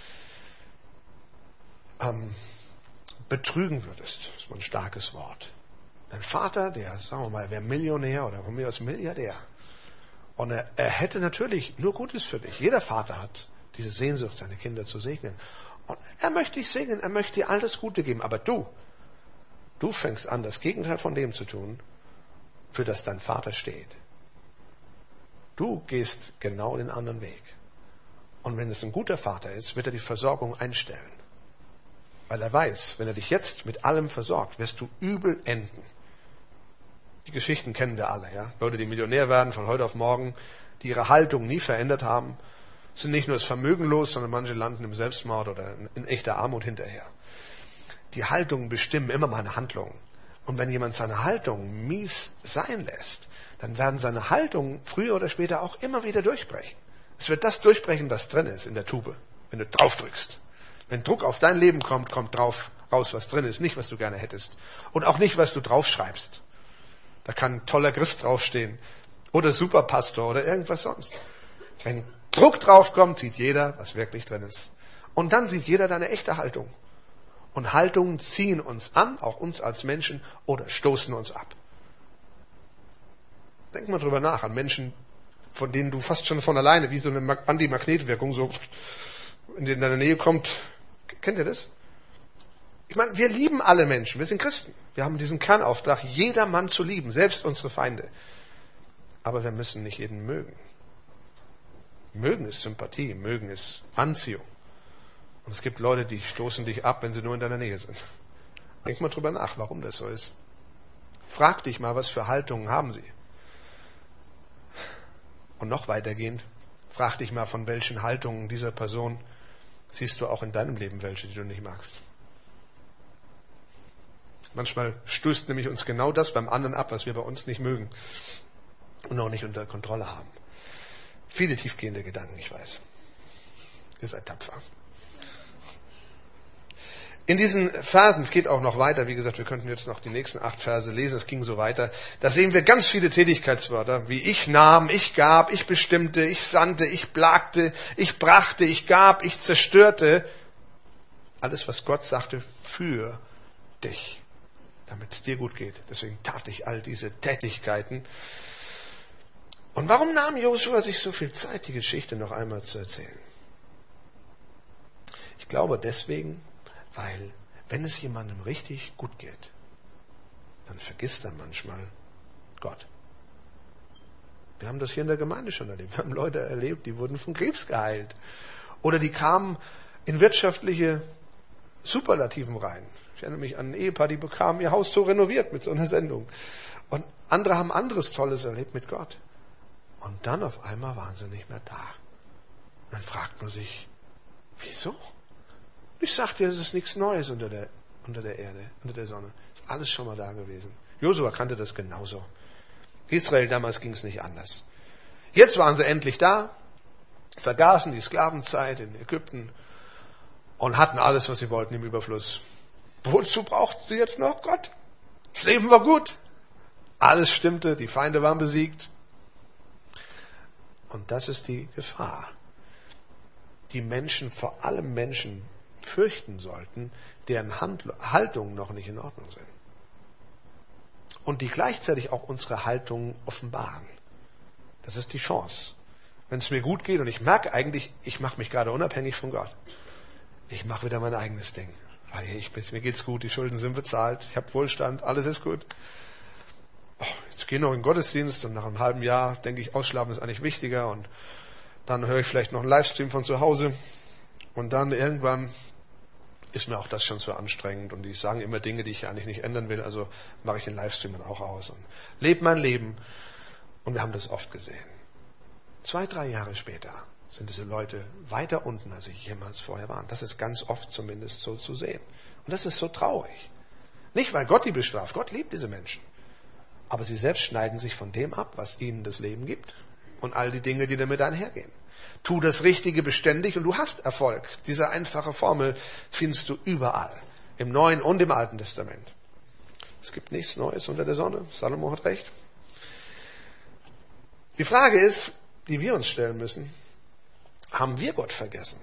betrügen würdest. Das ist mal ein starkes Wort. Dein Vater, der, sagen wir mal, wäre Millionär oder von mir aus Milliardär. Und er hätte natürlich nur Gutes für dich. Jeder Vater hat diese Sehnsucht, seine Kinder zu segnen. Und er möchte dich segnen, er möchte dir all das Gute geben. Aber du fängst an, das Gegenteil von dem zu tun, für das dein Vater steht. Du gehst genau den anderen Weg. Und wenn es ein guter Vater ist, wird er die Versorgung einstellen. Weil er weiß, wenn er dich jetzt mit allem versorgt, wirst du übel enden. Die Geschichten kennen wir alle, ja. Leute, die Millionär werden von heute auf morgen, die ihre Haltung nie verändert haben, sind nicht nur das Vermögen los, sondern manche landen im Selbstmord oder in echter Armut hinterher. Die Haltungen bestimmen immer meine Handlungen. Und wenn jemand seine Haltung mies sein lässt, dann werden seine Haltungen früher oder später auch immer wieder durchbrechen. Es wird das durchbrechen, was drin ist in der Tube, wenn du drauf drückst. Wenn Druck auf dein Leben kommt, kommt drauf raus, was drin ist, nicht, was du gerne hättest. Und auch nicht, was du draufschreibst. Da kann ein toller Christ draufstehen oder Superpastor oder irgendwas sonst. Wenn Druck draufkommt, sieht jeder, was wirklich drin ist. Und dann sieht jeder deine echte Haltung. Und Haltungen ziehen uns an, auch uns als Menschen, oder stoßen uns ab. Denk mal drüber nach, an Menschen, von denen du fast schon von alleine, wie so eine Antimagnetwirkung, so in deine Nähe kommt. Kennt ihr das? Ich meine, wir lieben alle Menschen, wir sind Christen. Wir haben diesen Kernauftrag, jedermann zu lieben, selbst unsere Feinde. Aber wir müssen nicht jeden mögen. Mögen ist Sympathie, mögen ist Anziehung. Und es gibt Leute, die stoßen dich ab, wenn sie nur in deiner Nähe sind. Denk mal drüber nach, warum das so ist. Frag dich mal, was für Haltungen haben sie. Und noch weitergehend, frag dich mal, von welchen Haltungen dieser Person siehst du auch in deinem Leben welche, die du nicht magst. Manchmal stößt nämlich uns genau das beim anderen ab, was wir bei uns nicht mögen und auch nicht unter Kontrolle haben. Viele tiefgehende Gedanken, ich weiß. Ihr seid tapfer. In diesen Versen, es geht auch noch weiter, wie gesagt, wir könnten jetzt noch die nächsten 8 Verse lesen, es ging so weiter. Da sehen wir ganz viele Tätigkeitswörter, wie ich nahm, ich gab, ich bestimmte, ich sandte, ich plagte, ich brachte, ich gab, ich zerstörte. Alles, was Gott sagte, für dich, damit es dir gut geht. Deswegen tat ich all diese Tätigkeiten. Und warum nahm Josua sich so viel Zeit, die Geschichte noch einmal zu erzählen? Ich glaube deswegen, weil wenn es jemandem richtig gut geht, dann vergisst er manchmal Gott. Wir haben das hier in der Gemeinde schon erlebt. Wir haben Leute erlebt, die wurden von Krebs geheilt. Oder die kamen in wirtschaftliche Superlativen rein. Ich erinnere mich an ein Ehepaar, die bekamen ihr Haus so renoviert mit so einer Sendung. Und andere haben anderes Tolles erlebt mit Gott. Und dann auf einmal waren sie nicht mehr da. Und dann fragt man sich, wieso? Ich sagte dir, es ist nichts Neues unter der Erde, unter der Sonne. Ist alles schon mal da gewesen. Josua kannte das genauso. Israel, damals ging es nicht anders. Jetzt waren sie endlich da, vergaßen die Sklavenzeit in Ägypten und hatten alles, was sie wollten im Überfluss. Wozu brauchten sie jetzt noch Gott? Das Leben war gut. Alles stimmte, die Feinde waren besiegt. Und das ist die Gefahr. Die Menschen, vor allem Menschen, fürchten sollten, deren Haltungen noch nicht in Ordnung sind. Und die gleichzeitig auch unsere Haltungen offenbaren. Das ist die Chance. Wenn es mir gut geht und ich merke eigentlich, ich mache mich gerade unabhängig von Gott. Ich mache wieder mein eigenes Ding. Weil mir geht's gut, die Schulden sind bezahlt, ich habe Wohlstand, alles ist gut. Jetzt gehe ich noch in den Gottesdienst und nach einem halben Jahr denke ich, Ausschlafen ist eigentlich wichtiger und dann höre ich vielleicht noch einen Livestream von zu Hause und dann irgendwann ist mir auch das schon zu anstrengend und die sagen immer Dinge, die ich eigentlich nicht ändern will, also mache ich den Livestream dann auch aus und lebe mein Leben. Und wir haben das oft gesehen. 2, 3 Jahre später sind diese Leute weiter unten, als sie jemals vorher waren. Das ist ganz oft zumindest so zu sehen. Und das ist so traurig. Nicht, weil Gott die bestraft. Gott liebt diese Menschen. Aber sie selbst schneiden sich von dem ab, was ihnen das Leben gibt. Und all die Dinge, die damit einhergehen. Tu das Richtige beständig und du hast Erfolg. Diese einfache Formel findest du überall. Im Neuen und im Alten Testament. Es gibt nichts Neues unter der Sonne. Salomo hat recht. Die Frage ist, die wir uns stellen müssen, haben wir Gott vergessen?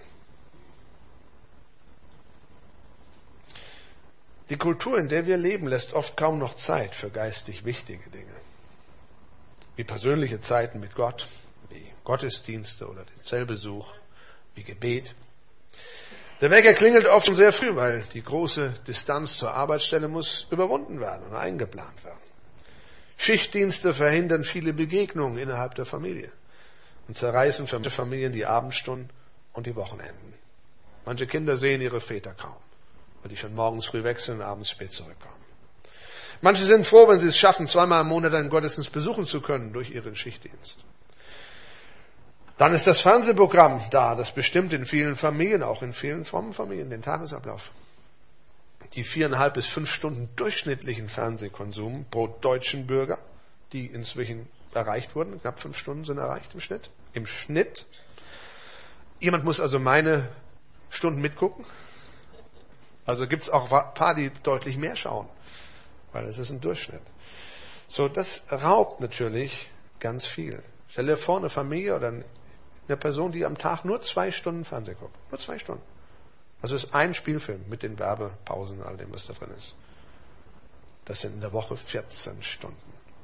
Die Kultur, in der wir leben, lässt oft kaum noch Zeit für geistig wichtige Dinge. Wie persönliche Zeiten mit Gott, wie Gottesdienste oder den Zellbesuch, wie Gebet. Der Wecker klingelt oft schon sehr früh, weil die große Distanz zur Arbeitsstelle muss überwunden werden und eingeplant werden. Schichtdienste verhindern viele Begegnungen innerhalb der Familie und zerreißen für manche Familien die Abendstunden und die Wochenenden. Manche Kinder sehen ihre Väter kaum, weil die schon morgens früh wechseln und abends spät zurückkommen. Manche sind froh, wenn sie es schaffen, 2-mal im Monat einen Gottesdienst besuchen zu können durch ihren Schichtdienst. Dann ist das Fernsehprogramm da, das bestimmt in vielen Familien, auch in vielen frommen Familien, den Tagesablauf. Die 4,5 bis 5 Stunden durchschnittlichen Fernsehkonsum pro deutschen Bürger, die inzwischen erreicht wurden, knapp 5 Stunden sind erreicht im Schnitt. Im Schnitt. Jemand muss also meine Stunden mitgucken. Also gibt es auch ein paar, die deutlich mehr schauen, weil es ist ein Durchschnitt. So, das raubt natürlich ganz viel. Stell dir vor, eine Familie oder eine Person, die am Tag nur 2 Stunden Fernsehen guckt. Nur 2 Stunden. Also ist ein Spielfilm mit den Werbepausen und all dem, was da drin ist. Das sind in der Woche 14 Stunden.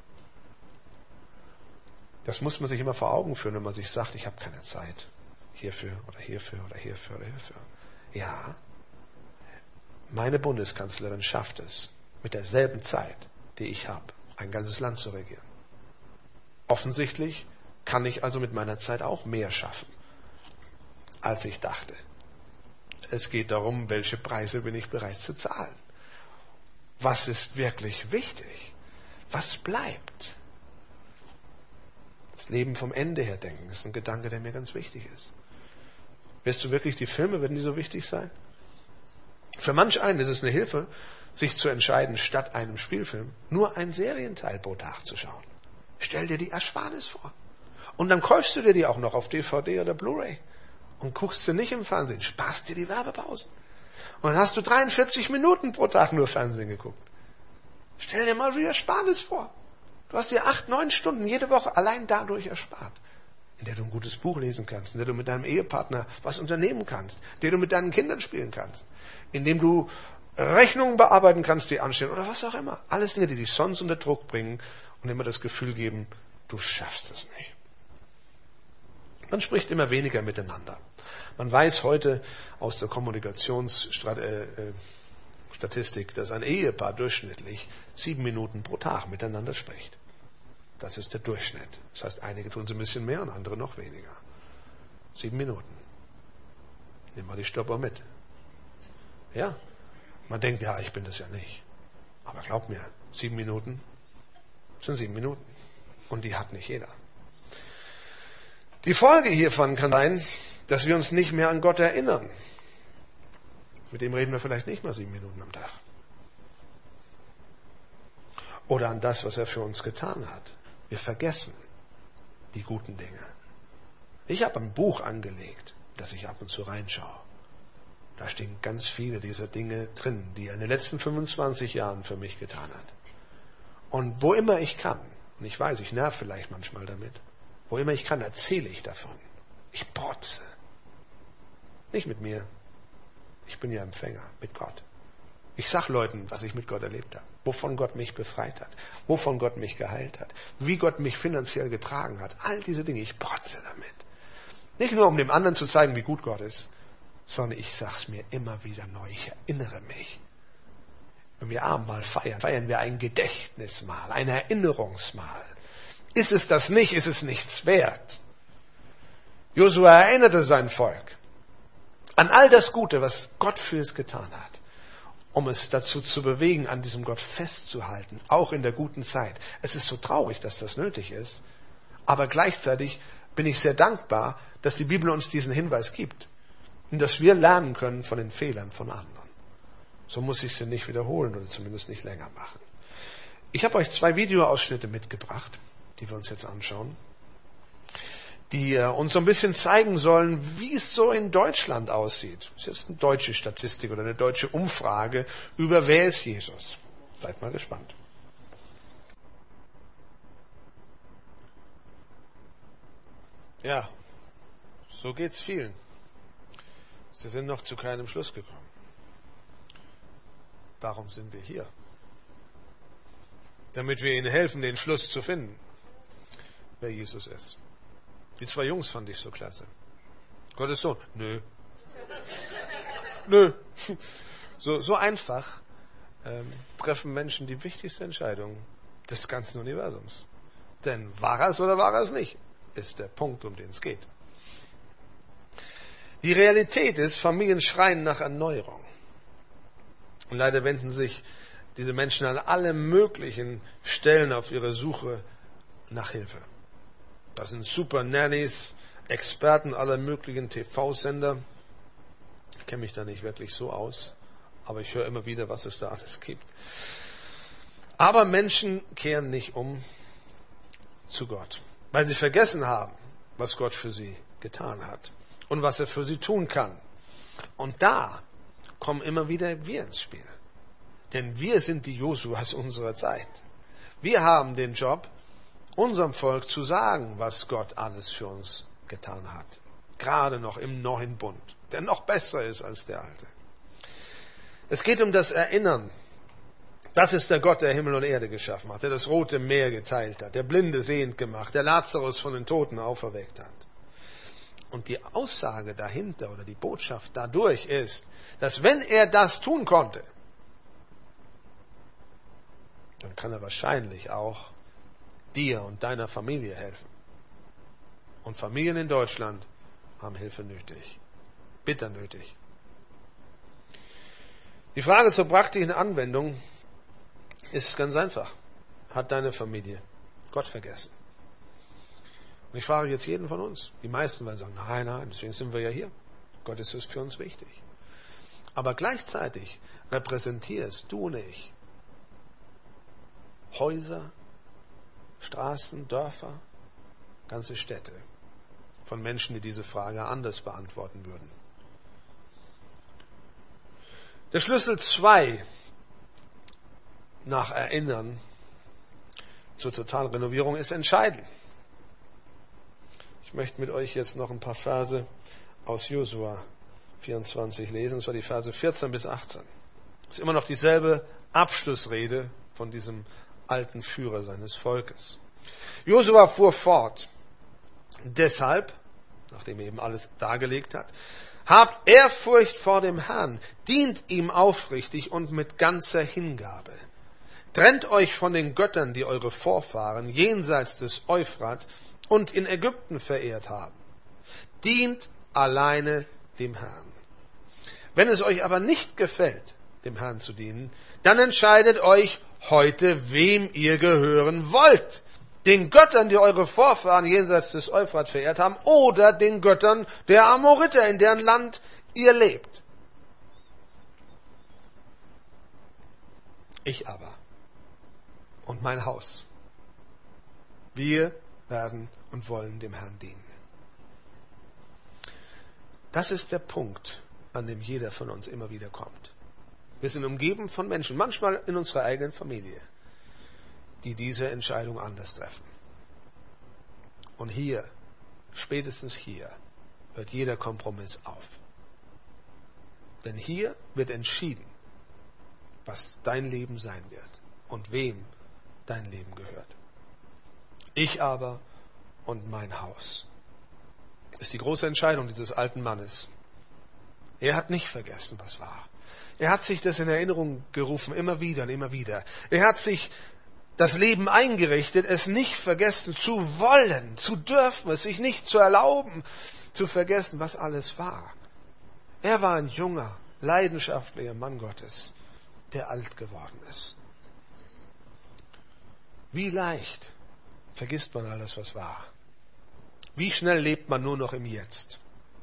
Das muss man sich immer vor Augen führen, wenn man sich sagt, ich habe keine Zeit. Hierfür oder hierfür oder hierfür oder hierfür. Ja, meine Bundeskanzlerin schafft es, mit derselben Zeit, die ich habe, ein ganzes Land zu regieren. Offensichtlich kann ich also mit meiner Zeit auch mehr schaffen, als ich dachte. Es geht darum, welche Preise bin ich bereit zu zahlen. Was ist wirklich wichtig? Was bleibt? Das Leben vom Ende her denken, ist ein Gedanke, der mir ganz wichtig ist. Wirst du wirklich die Filme, werden die so wichtig sein? Für manch einen ist es eine Hilfe, sich zu entscheiden, statt einem Spielfilm nur einen Serienteil pro Tag zu schauen. Stell dir die Ersparnis vor. Und dann kaufst du dir die auch noch auf DVD oder Blu-ray und guckst sie nicht im Fernsehen, sparst dir die Werbepausen. Und dann hast du 43 Minuten pro Tag nur Fernsehen geguckt. Stell dir mal die Ersparnis vor. Du hast dir 8-9 Stunden jede Woche allein dadurch erspart, in der du ein gutes Buch lesen kannst, in der du mit deinem Ehepartner was unternehmen kannst, in der du mit deinen Kindern spielen kannst, in dem du Rechnungen bearbeiten kannst, die anstehen oder was auch immer. Alles Dinge, die dich sonst unter Druck bringen und immer das Gefühl geben, du schaffst es nicht. Man spricht immer weniger miteinander. Man weiß heute aus der Kommunikationsstatistik, dass ein Ehepaar durchschnittlich 7 Minuten pro Tag miteinander spricht. Das ist der Durchschnitt. Das heißt, einige tun es ein bisschen mehr und andere noch weniger. 7 Minuten. Nimm mal die Stoppuhr mit. Ja, man denkt, ja, ich bin das ja nicht. Aber glaub mir, 7 Minuten sind 7 Minuten. Und die hat nicht jeder. Die Folge hiervon kann sein, dass wir uns nicht mehr an Gott erinnern. Mit dem reden wir vielleicht nicht mal 7 Minuten am Tag. Oder an das, was er für uns getan hat. Wir vergessen die guten Dinge. Ich habe ein Buch angelegt, das ich ab und zu reinschaue. Da stehen ganz viele dieser Dinge drin, die er in den letzten 25 Jahren für mich getan hat. Und wo immer ich kann, und ich weiß, ich nerv vielleicht manchmal damit, wo immer ich kann, erzähle ich davon. Ich protze. Nicht mit mir. Ich bin ja Empfänger mit Gott. Ich sag Leuten, was ich mit Gott erlebt habe. Wovon Gott mich befreit hat. Wovon Gott mich geheilt hat. Wie Gott mich finanziell getragen hat. All diese Dinge. Ich protze damit. Nicht nur, um dem anderen zu zeigen, wie gut Gott ist, sondern ich sag's mir immer wieder neu. Ich erinnere mich. Wenn wir Abendmahl feiern, feiern wir ein Gedächtnismahl, ein Erinnerungsmahl. Ist es das nicht, ist es nichts wert. Josua erinnerte sein Volk an all das Gute, was Gott für es getan hat, um es dazu zu bewegen, an diesem Gott festzuhalten, auch in der guten Zeit. Es ist so traurig, dass das nötig ist, aber gleichzeitig bin ich sehr dankbar, dass die Bibel uns diesen Hinweis gibt und dass wir lernen können von den Fehlern von anderen. So muss ich sie nicht wiederholen oder zumindest nicht länger machen. Ich habe euch 2 Videoausschnitte mitgebracht, die wir uns jetzt anschauen, die uns so ein bisschen zeigen sollen, wie es so in Deutschland aussieht. Das ist jetzt eine deutsche Statistik oder eine deutsche Umfrage über wer ist Jesus. Seid mal gespannt. Ja, so geht's vielen. Sie sind noch zu keinem Schluss gekommen. Darum sind wir hier. Damit wir ihnen helfen, den Schluss zu finden, wer Jesus ist. Die 2 Jungs fand ich so klasse. Gottes Sohn? Nö. Nö. So einfach treffen Menschen die wichtigste Entscheidung des ganzen Universums. Denn war er es oder war er es nicht, ist der Punkt, um den es geht. Die Realität ist, Familien schreien nach Erneuerung. Und leider wenden sich diese Menschen an alle möglichen Stellen auf ihrer Suche nach Hilfe. Das sind Super Nannies, Experten aller möglichen TV-Sender. Ich kenne mich da nicht wirklich so aus, aber ich höre immer wieder, was es da alles gibt. Aber Menschen kehren nicht um zu Gott, weil sie vergessen haben, was Gott für sie getan hat und was er für sie tun kann. Und da kommen immer wieder wir ins Spiel. Denn wir sind die Josuas unserer Zeit. Wir haben den Job, unserem Volk zu sagen, was Gott alles für uns getan hat. Gerade noch im neuen Bund, der noch besser ist als der alte. Es geht um das Erinnern. Das ist der Gott, der Himmel und Erde geschaffen hat, der das Rote Meer geteilt hat, der Blinde sehend gemacht, der Lazarus von den Toten auferweckt hat. Und die Aussage dahinter oder die Botschaft dadurch ist, dass wenn er das tun konnte, dann kann er wahrscheinlich auch dir und deiner Familie helfen. Und Familien in Deutschland haben Hilfe nötig. Bitter nötig. Die Frage zur praktischen Anwendung ist ganz einfach. Hat deine Familie Gott vergessen? Und ich frage jetzt jeden von uns. Die meisten werden sagen, nein, deswegen sind wir ja hier. Gott ist es für uns wichtig. Aber gleichzeitig repräsentierst du und ich Häuser, Straßen, Dörfer, ganze Städte von Menschen, die diese Frage anders beantworten würden. Der Schlüssel 2 nach Erinnern zur Totalrenovierung ist entscheidend. Ich möchte mit euch jetzt noch ein paar Verse aus Josua 24 lesen, und zwar die Verse 14 bis 18. Das ist immer noch dieselbe Abschlussrede von diesem alten Führer seines Volkes. Josua fuhr fort. Deshalb, nachdem er eben alles dargelegt hat, habt Ehrfurcht vor dem Herrn, dient ihm aufrichtig und mit ganzer Hingabe. Trennt euch von den Göttern, die eure Vorfahren jenseits des Euphrat und in Ägypten verehrt haben. Dient alleine dem Herrn. Wenn es euch aber nicht gefällt, dem Herrn zu dienen, dann entscheidet euch heute, wem ihr gehören wollt. Den Göttern, die eure Vorfahren jenseits des Euphrat verehrt haben, oder den Göttern der Amoriter, in deren Land ihr lebt. Ich aber und mein Haus, wir werden und wollen dem Herrn dienen. Das ist der Punkt, an dem jeder von uns immer wieder kommt. Wir sind umgeben von Menschen, manchmal in unserer eigenen Familie, die diese Entscheidung anders treffen. Und hier, spätestens hier, hört jeder Kompromiss auf. Denn hier wird entschieden, was dein Leben sein wird und wem dein Leben gehört. Ich aber und mein Haus. Das ist die große Entscheidung dieses alten Mannes. Er hat nicht vergessen, was war. Er hat sich das in Erinnerung gerufen, immer wieder und immer wieder. Er hat sich das Leben eingerichtet, es nicht vergessen zu wollen, zu dürfen, es sich nicht zu erlauben, zu vergessen, was alles war. Er war ein junger, leidenschaftlicher Mann Gottes, der alt geworden ist. Wie leicht vergisst man alles, was war. Wie schnell lebt man nur noch im Jetzt.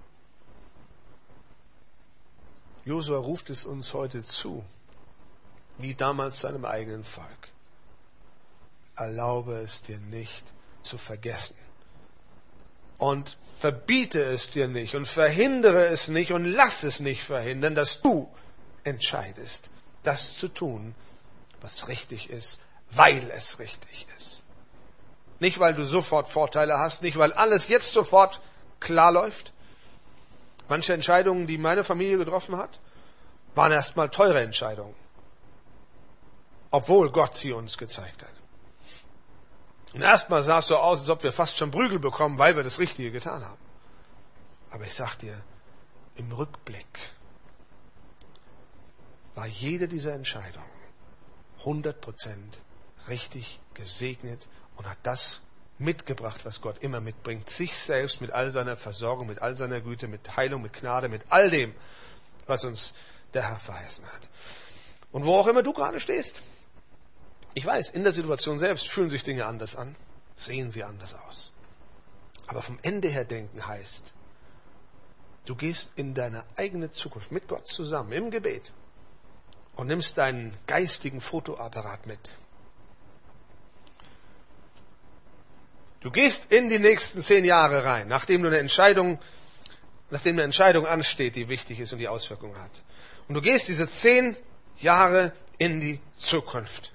Josua ruft es uns heute zu, wie damals seinem eigenen Volk. Erlaube es dir nicht zu vergessen. Und verbiete es dir nicht und verhindere es nicht und lass es nicht verhindern, dass du entscheidest, das zu tun, was richtig ist, weil es richtig ist. Nicht, weil du sofort Vorteile hast, nicht, weil alles jetzt sofort klar läuft. Manche Entscheidungen, die meine Familie getroffen hat, waren erstmal teure Entscheidungen, obwohl Gott sie uns gezeigt hat. Und erstmal sah es so aus, als ob wir fast schon Prügel bekommen, weil wir das Richtige getan haben. Aber ich sag dir, im Rückblick war jede dieser Entscheidungen 100% richtig gesegnet und hat das mitgebracht, was Gott immer mitbringt. Sich selbst mit all seiner Versorgung, mit all seiner Güte, mit Heilung, mit Gnade, mit all dem, was uns der Herr verheißen hat. Und wo auch immer du gerade stehst, ich weiß, in der Situation selbst fühlen sich Dinge anders an, sehen sie anders aus. Aber vom Ende her denken heißt, du gehst in deine eigene Zukunft mit Gott zusammen im Gebet und nimmst deinen geistigen Fotoapparat mit. Du gehst in die nächsten 10 Jahre rein, nachdem eine Entscheidung ansteht, die wichtig ist und die Auswirkungen hat. Und du gehst diese 10 Jahre in die Zukunft.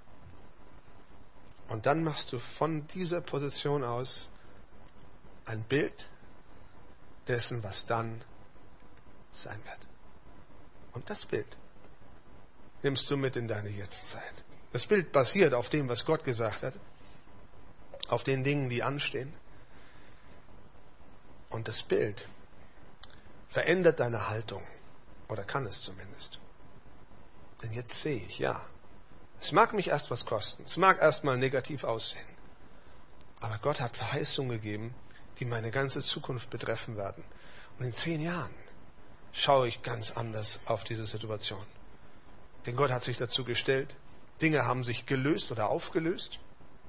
Und dann machst du von dieser Position aus ein Bild dessen, was dann sein wird. Und das Bild nimmst du mit in deine Jetztzeit. Das Bild basiert auf dem, was Gott gesagt hat, auf den Dingen, die anstehen. Und das Bild verändert deine Haltung, oder kann es zumindest. Denn jetzt sehe ich, ja, es mag mich erst was kosten, es mag erst mal negativ aussehen, aber Gott hat Verheißungen gegeben, die meine ganze Zukunft betreffen werden. Und in 10 Jahren schaue ich ganz anders auf diese Situation. Denn Gott hat sich dazu gestellt, Dinge haben sich gelöst oder aufgelöst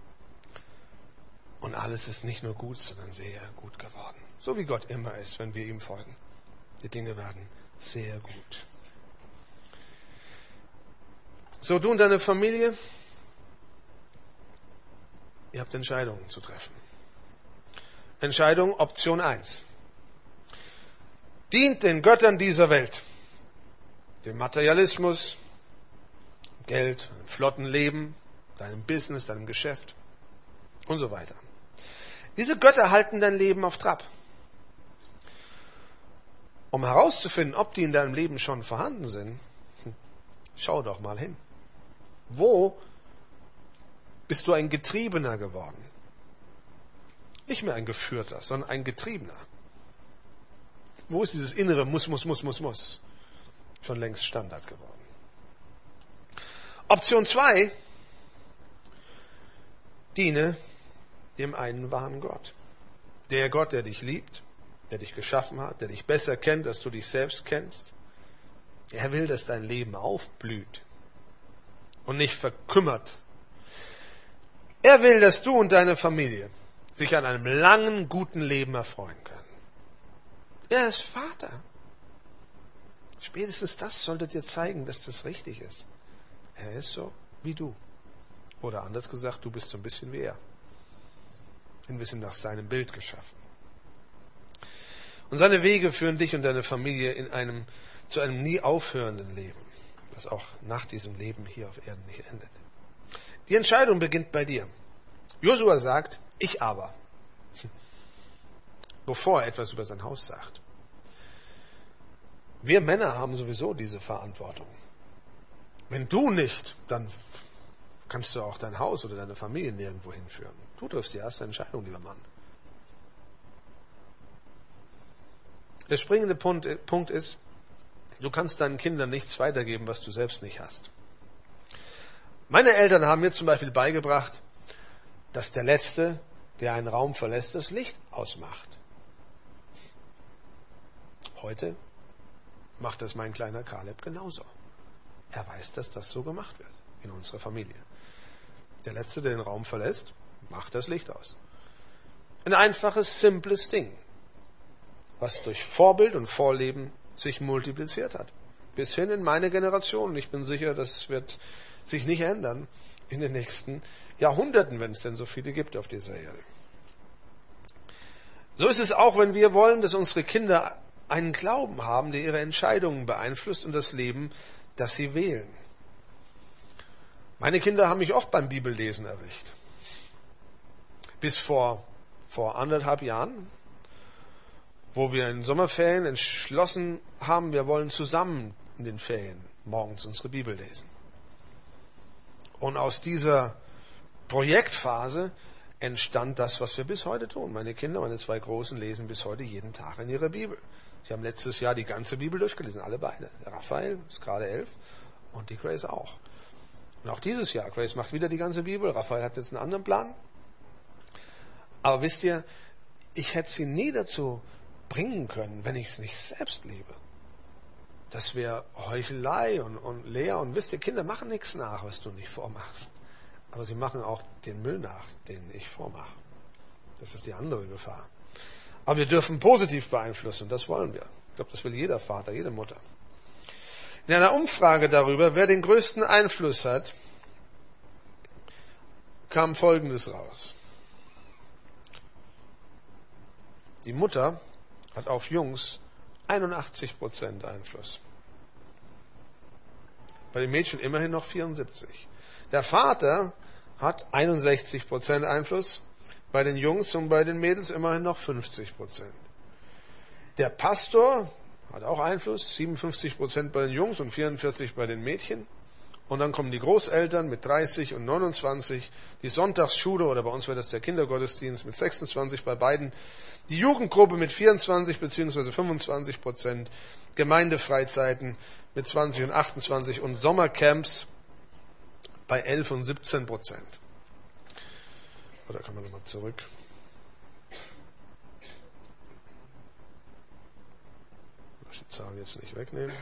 und alles ist nicht nur gut, sondern sehr gut geworden. So wie Gott immer ist, wenn wir ihm folgen. Die Dinge werden sehr gut. So, du und deine Familie, ihr habt Entscheidungen zu treffen. Entscheidung Option 1. Dient den Göttern dieser Welt, dem Materialismus, Geld, einem flotten Leben, deinem Business, deinem Geschäft und so weiter. Diese Götter halten dein Leben auf Trab. Um herauszufinden, ob die in deinem Leben schon vorhanden sind, schau doch mal hin. Wo bist du ein Getriebener geworden? Nicht mehr ein Geführter, sondern ein Getriebener. Wo ist dieses innere muss? Schon längst Standard geworden. Option 2. Diene dem einen wahren Gott. Der Gott, der dich liebt, der dich geschaffen hat, der dich besser kennt, als du dich selbst kennst. Er will, dass dein Leben aufblüht und nicht verkümmert. Er will, dass du und deine Familie sich an einem langen, guten Leben erfreuen können. Er ist Vater. Spätestens das sollte dir zeigen, dass das richtig ist. Er ist so wie du. Oder anders gesagt, du bist so ein bisschen wie er. Denn wir sind nach seinem Bild geschaffen. Und seine Wege führen dich und deine Familie zu einem nie aufhörenden Leben, das auch nach diesem Leben hier auf Erden nicht endet. Die Entscheidung beginnt bei dir. Josua sagt, ich aber, bevor er etwas über sein Haus sagt. Wir Männer haben sowieso diese Verantwortung. Wenn du nicht, dann kannst du auch dein Haus oder deine Familie nirgendwo hinführen. Du triffst die erste Entscheidung, lieber Mann. Der springende Punkt ist, du kannst deinen Kindern nichts weitergeben, was du selbst nicht hast. Meine Eltern haben mir zum Beispiel beigebracht, dass der Letzte, der einen Raum verlässt, das Licht ausmacht. Heute macht das mein kleiner Kaleb genauso. Er weiß, dass das so gemacht wird in unserer Familie. Der Letzte, der den Raum verlässt, macht das Licht aus. Ein einfaches, simples Ding, was durch Vorbild und Vorleben sich multipliziert hat. Bis hin in meine Generation. Und ich bin sicher, das wird sich nicht ändern in den nächsten Jahrhunderten, wenn es denn so viele gibt auf dieser Erde. So ist es auch, wenn wir wollen, dass unsere Kinder einen Glauben haben, der ihre Entscheidungen beeinflusst und das Leben, das sie wählen. Meine Kinder haben mich oft beim Bibellesen erwischt. Bis vor 1,5 Jahren, wo wir in Sommerferien entschlossen haben, wir wollen zusammen in den Ferien morgens unsere Bibel lesen. Und aus dieser Projektphase entstand das, was wir bis heute tun. Meine Kinder, meine 2 Großen, lesen bis heute jeden Tag in ihrer Bibel. Sie haben letztes Jahr die ganze Bibel durchgelesen, alle beide. Der Raphael ist gerade 11 und die Grace auch. Und auch dieses Jahr, Grace macht wieder die ganze Bibel, Raphael hat jetzt einen anderen Plan. Aber wisst ihr, ich hätte sie nie dazu bringen können, wenn ich es nicht selbst liebe. das wäre Heuchelei und leer. Und wisst ihr, Kinder machen nichts nach, was du nicht vormachst. Aber sie machen auch den Müll nach, den ich vormache. Das ist die andere Gefahr. Aber wir dürfen positiv beeinflussen, das wollen wir. Ich glaube, das will jeder Vater, jede Mutter. In einer Umfrage darüber, wer den größten Einfluss hat, kam Folgendes raus. Die Mutter hat auf Jungs 81% Einfluss. Bei den Mädchen immerhin noch 74%. Der Vater hat 61% Einfluss, bei den Jungs und bei den Mädels immerhin noch 50%. Der Pastor hat auch Einfluss, 57% bei den Jungs und 44% bei den Mädchen. Und dann kommen die Großeltern mit 30 und 29, die Sonntagsschule oder bei uns wäre das der Kindergottesdienst mit 26 bei beiden, die Jugendgruppe mit 24 bzw. 25%, Gemeindefreizeiten mit 20 und 28 und Sommercamps bei 11 und 17%. Oder kann man nochmal zurück? Ich die Zahlen jetzt nicht wegnehmen.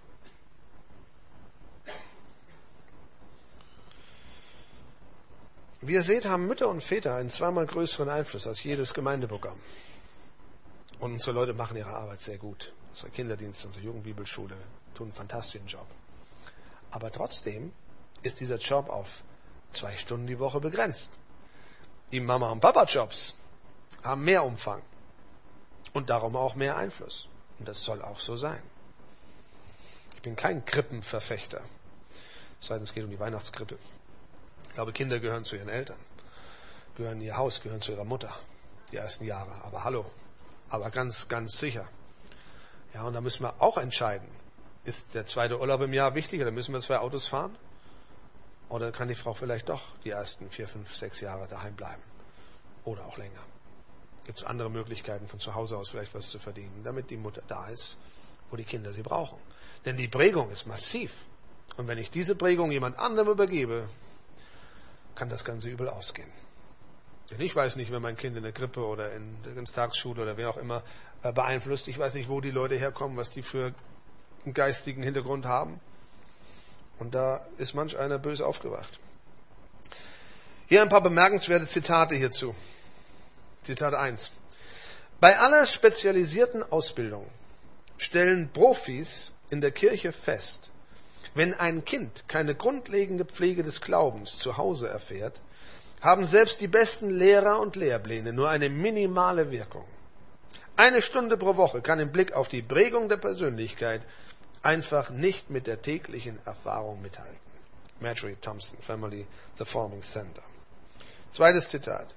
Wie ihr seht, haben Mütter und Väter einen zweimal größeren Einfluss als jedes Gemeindeprogramm. Und unsere Leute machen ihre Arbeit sehr gut. Unsere Kinderdienste, unsere Jugendbibelschule tun einen fantastischen Job. Aber trotzdem ist dieser Job auf 2 Stunden die Woche begrenzt. Die Mama- und Papa-Jobs haben mehr Umfang und darum auch mehr Einfluss. Und das soll auch so sein. Ich bin kein Krippenverfechter, es sei denn, es geht um die Weihnachtskrippe. Ich glaube, Kinder gehören zu ihren Eltern, gehören in ihr Haus, gehören zu ihrer Mutter, die ersten Jahre. Aber hallo, aber ganz, ganz sicher. Ja, und da müssen wir auch entscheiden, ist der zweite Urlaub im Jahr wichtiger, dann müssen wir 2 Autos fahren? Oder kann die Frau vielleicht doch die ersten 4, 5, 6 Jahre daheim bleiben? Oder auch länger? Gibt es andere Möglichkeiten, von zu Hause aus vielleicht was zu verdienen, damit die Mutter da ist, wo die Kinder sie brauchen? Denn die Prägung ist massiv. Und wenn ich diese Prägung jemand anderem übergebe, kann das Ganze übel ausgehen. Denn ich weiß nicht, wenn mein Kind in der Krippe oder in der Ganztagsschule oder wer auch immer beeinflusst. Ich weiß nicht, wo die Leute herkommen, was die für einen geistigen Hintergrund haben. Und da ist manch einer böse aufgewacht. Hier ein paar bemerkenswerte Zitate hierzu. Zitat 1. Bei aller spezialisierten Ausbildung stellen Profis in der Kirche fest, wenn ein Kind keine grundlegende Pflege des Glaubens zu Hause erfährt, haben selbst die besten Lehrer und Lehrpläne nur eine minimale Wirkung. 1 Stunde pro Woche kann im Blick auf die Prägung der Persönlichkeit einfach nicht mit der täglichen Erfahrung mithalten. Marjorie Thompson, Family The Forming Center. Zweites Zitat.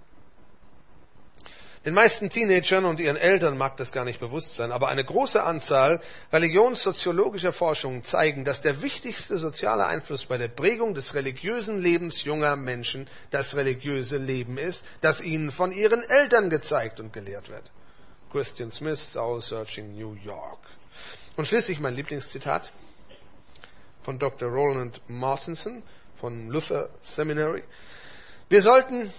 Den meisten Teenagern und ihren Eltern mag das gar nicht bewusst sein, aber eine große Anzahl religionssoziologischer Forschungen zeigen, dass der wichtigste soziale Einfluss bei der Prägung des religiösen Lebens junger Menschen das religiöse Leben ist, das ihnen von ihren Eltern gezeigt und gelehrt wird. Christian Smith, Soul Searching, New York. Und schließlich mein Lieblingszitat von Dr. Roland Martinson von Luther Seminary. Wir sollten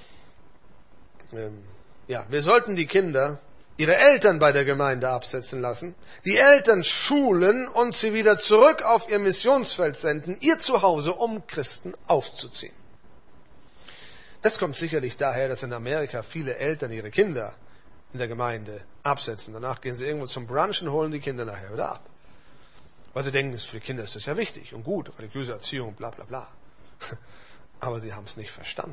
die Kinder ihre Eltern bei der Gemeinde absetzen lassen, die Eltern schulen und sie wieder zurück auf ihr Missionsfeld senden, ihr Zuhause, um Christen aufzuziehen. Das kommt sicherlich daher, dass in Amerika viele Eltern ihre Kinder in der Gemeinde absetzen. Danach gehen sie irgendwo zum Brunch und holen die Kinder nachher wieder ab. Weil sie denken, für die Kinder ist das ja wichtig und gut, religiöse Erziehung, bla bla bla. Aber sie haben es nicht verstanden.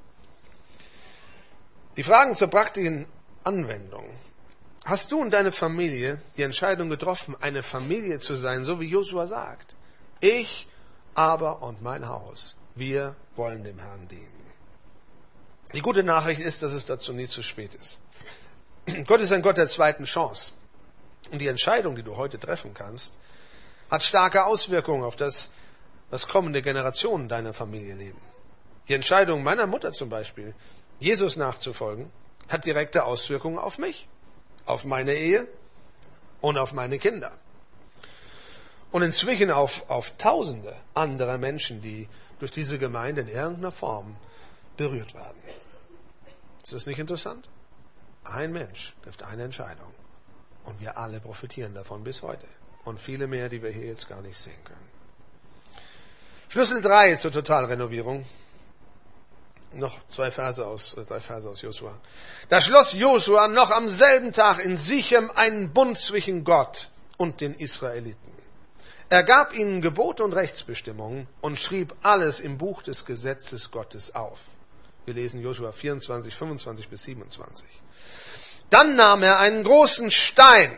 Die Fragen zur praktischen Anwendung. Hast du und deine Familie die Entscheidung getroffen, eine Familie zu sein, so wie Josua sagt? Ich aber und mein Haus, wir wollen dem Herrn dienen. Die gute Nachricht ist, dass es dazu nie zu spät ist. Gott ist ein Gott der zweiten Chance. Und die Entscheidung, die du heute treffen kannst, hat starke Auswirkungen auf das, was kommende Generationen deiner Familie leben. Die Entscheidung meiner Mutter zum Beispiel, Jesus nachzufolgen, hat direkte Auswirkungen auf mich, auf meine Ehe und auf meine Kinder. Und inzwischen auf Tausende anderer Menschen, die durch diese Gemeinde in irgendeiner Form berührt werden. Ist das nicht interessant? Ein Mensch trifft eine Entscheidung und wir alle profitieren davon bis heute. und viele mehr, die wir hier jetzt gar nicht sehen können. Schlüssel 3 zur Totalrenovierung. Noch 3 Verse aus Josua. Da schloss Josua noch am selben Tag in Sichem einen Bund zwischen Gott und den Israeliten. Er gab ihnen Gebote und Rechtsbestimmungen und schrieb alles im Buch des Gesetzes Gottes auf. Wir lesen Josua 24, 25 bis 27. Dann nahm er einen großen Stein,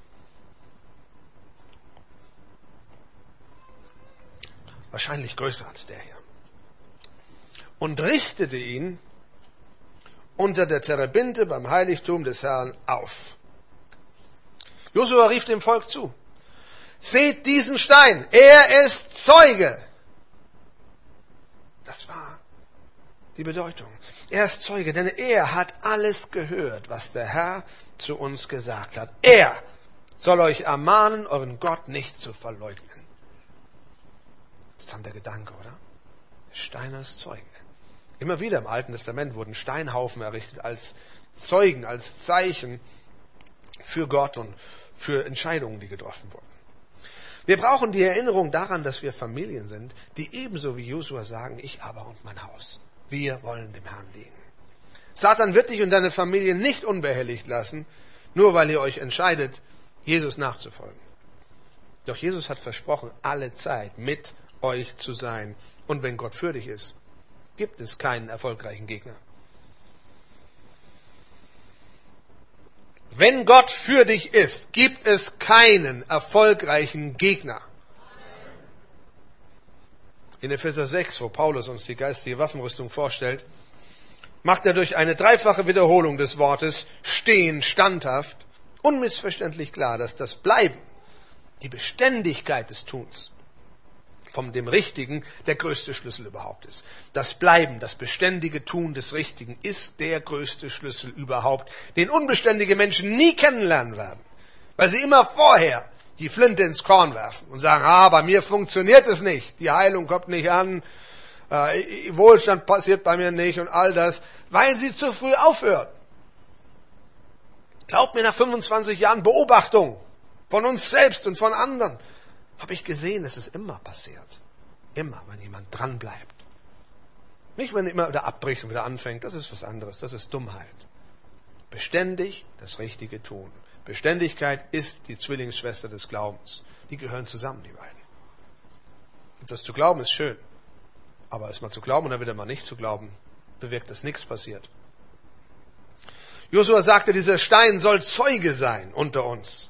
wahrscheinlich größer als der hier, und richtete ihn unter der Terebinte beim Heiligtum des Herrn auf. Josua rief dem Volk zu: Seht diesen Stein, er ist Zeuge. Das war die Bedeutung. Er ist Zeuge, denn er hat alles gehört, was der Herr zu uns gesagt hat. Er soll euch ermahnen, euren Gott nicht zu verleugnen. Das ist dann der Gedanke, oder? Der Stein als Zeuge. Immer wieder im Alten Testament wurden Steinhaufen errichtet als Zeugen, als Zeichen für Gott und für Entscheidungen, die getroffen wurden. Wir brauchen die Erinnerung daran, dass wir Familien sind, die ebenso wie Josua sagen: Ich aber und mein Haus. Wir wollen dem Herrn dienen. Satan wird dich und deine Familie nicht unbehelligt lassen, nur weil ihr euch entscheidet, Jesus nachzufolgen. Doch Jesus hat versprochen, alle Zeit mit euch zu sein. Und wenn Gott für dich ist, gibt es keinen erfolgreichen Gegner. Wenn Gott für dich ist, gibt es keinen erfolgreichen Gegner. In Epheser 6, wo Paulus uns die geistige Waffenrüstung vorstellt, macht er durch eine dreifache Wiederholung des Wortes stehen, standhaft, unmissverständlich klar, dass das Bleiben, die Beständigkeit des Tuns, von dem Richtigen der größte Schlüssel überhaupt ist. Das Bleiben, das beständige Tun des Richtigen ist der größte Schlüssel überhaupt, den unbeständige Menschen nie kennenlernen werden, weil sie immer vorher die Flinte ins Korn werfen und sagen: bei mir funktioniert es nicht, die Heilung kommt nicht an, Wohlstand passiert bei mir nicht und all das, weil sie zu früh aufhören. Glaubt mir, nach 25 Jahren Beobachtung von uns selbst und von anderen, habe ich gesehen, dass es immer passiert. Immer, wenn jemand dran bleibt. Nicht, wenn er immer wieder abbricht und wieder anfängt. Das ist was anderes. Das ist Dummheit. Beständig das Richtige tun. Beständigkeit ist die Zwillingsschwester des Glaubens. Die gehören zusammen, die beiden. Etwas zu glauben ist schön. Aber es mal zu glauben und dann wieder mal nicht zu glauben, bewirkt, dass nichts passiert. Josua sagte, dieser Stein soll Zeuge sein unter uns.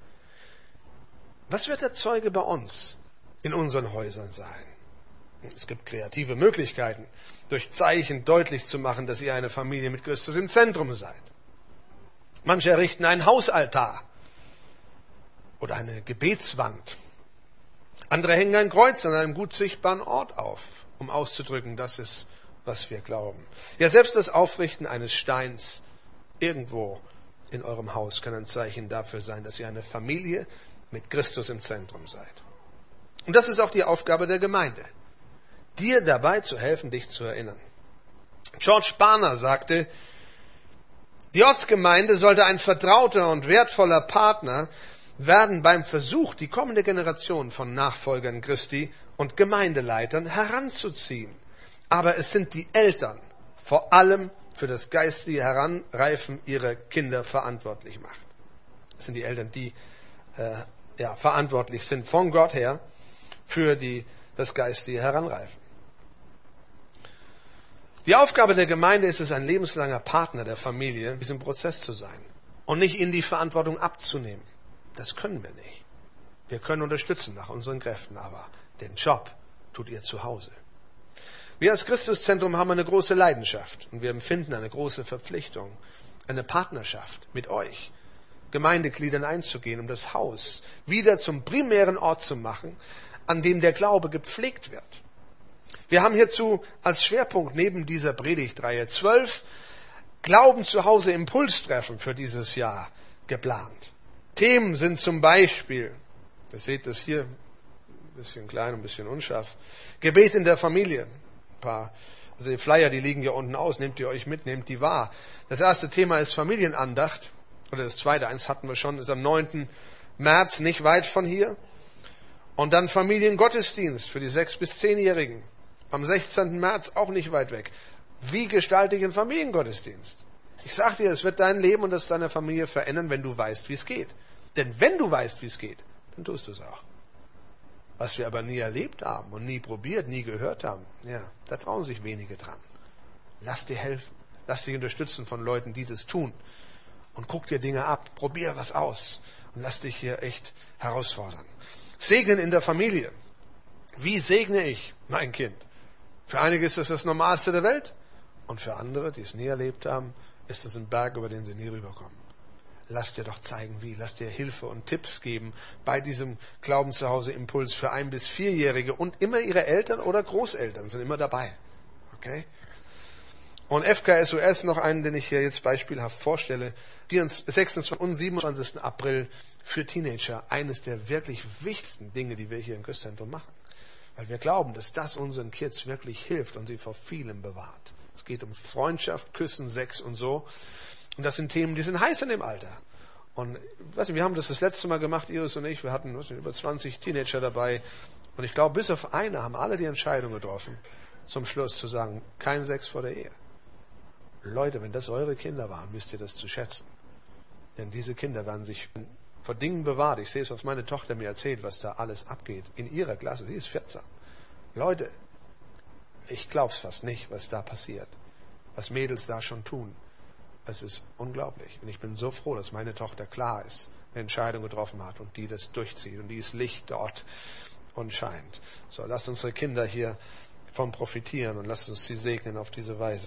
Was wird der Zeuge bei uns in unseren Häusern sein? Es gibt kreative Möglichkeiten, durch Zeichen deutlich zu machen, dass ihr eine Familie mit Christus im Zentrum seid. Manche errichten einen Hausaltar oder eine Gebetswand. Andere hängen ein Kreuz an einem gut sichtbaren Ort auf, um auszudrücken, das ist, was wir glauben. Ja, selbst das Aufrichten eines Steins irgendwo in eurem Haus kann ein Zeichen dafür sein, dass ihr eine Familie mit Christus im Zentrum seid. Und das ist auch die Aufgabe der Gemeinde, dir dabei zu helfen, dich zu erinnern. George Barna sagte, die Ortsgemeinde sollte ein vertrauter und wertvoller Partner werden beim Versuch, die kommende Generation von Nachfolgern Christi und Gemeindeleitern heranzuziehen. Aber es sind die Eltern, vor allem für das geistige Heranreifen ihrer Kinder verantwortlich macht. Es sind die Eltern, die verantwortlich sind von Gott her für das geistige Heranreifen. Die Aufgabe der Gemeinde ist es, ein lebenslanger Partner der Familie in diesem Prozess zu sein und nicht ihnen die Verantwortung abzunehmen. Das können wir nicht. Wir können unterstützen nach unseren Kräften, aber den Job tut ihr zu Hause. Wir als Christuszentrum haben eine große Leidenschaft und wir empfinden eine große Verpflichtung, eine Partnerschaft mit euch, Gemeindegliedern einzugehen, um das Haus wieder zum primären Ort zu machen, an dem der Glaube gepflegt wird. Wir haben hierzu als Schwerpunkt neben dieser Predigtreihe 12 Glauben zu Hause Impulstreffen für dieses Jahr geplant. Themen sind zum Beispiel, ihr seht das hier, ein bisschen klein, ein bisschen unscharf, Gebet in der Familie. Also die Flyer, die liegen hier unten aus, nehmt ihr euch mit, nehmt die wahr. Das erste Thema ist Familienandacht, oder das zweite, eins hatten wir schon, ist am 9. März nicht weit von hier. Und dann Familiengottesdienst für die 6- bis 10-Jährigen. Am 16. März auch nicht weit weg. Wie gestalte ich einen Familiengottesdienst? Ich sag dir, es wird dein Leben und das deiner Familie verändern, wenn du weißt, wie es geht. Denn wenn du weißt, wie es geht, dann tust du es auch. Was wir aber nie erlebt haben und nie probiert, nie gehört haben, ja, da trauen sich wenige dran. Lass dir helfen. Lass dich unterstützen von Leuten, die das tun. Und guck dir Dinge ab. Probier was aus. Und lass dich hier echt herausfordern. Segnen in der Familie. Wie segne ich mein Kind? Für einige ist das das Normalste der Welt. Und für andere, die es nie erlebt haben, ist es ein Berg, über den sie nie rüberkommen. Lass dir doch zeigen, wie. Lass dir Hilfe und Tipps geben bei diesem Glauben zu Hause Impuls für 1- bis 4-Jährige. Und immer ihre Eltern oder Großeltern sind immer dabei. Okay? Und FKSOS, noch einen, den ich hier jetzt beispielhaft vorstelle, 26. und 27. April für Teenager. Eines der wirklich wichtigsten Dinge, die wir hier im Christzentrum machen. Weil wir glauben, dass das unseren Kids wirklich hilft und sie vor vielem bewahrt. Es geht um Freundschaft, Küssen, Sex und so. Und das sind Themen, die sind heiß in dem Alter. Und wir haben das letzte Mal gemacht, Iris und ich. Wir hatten über 20 Teenager dabei. Und ich glaube, bis auf eine haben alle die Entscheidung getroffen, zum Schluss zu sagen, kein Sex vor der Ehe. Leute, wenn das eure Kinder waren, wisst ihr das zu schätzen. Denn diese Kinder werden sich vor Dingen bewahrt. Ich sehe es, was meine Tochter mir erzählt, was da alles abgeht. In ihrer Klasse, sie ist 14. Leute, ich glaub's fast nicht, was da passiert. Was Mädels da schon tun. Es ist unglaublich. Und ich bin so froh, dass meine Tochter klar ist, eine Entscheidung getroffen hat und die das durchzieht. Und die ist Licht dort und scheint. So, lasst unsere Kinder hier von profitieren und lasst uns sie segnen auf diese Weise.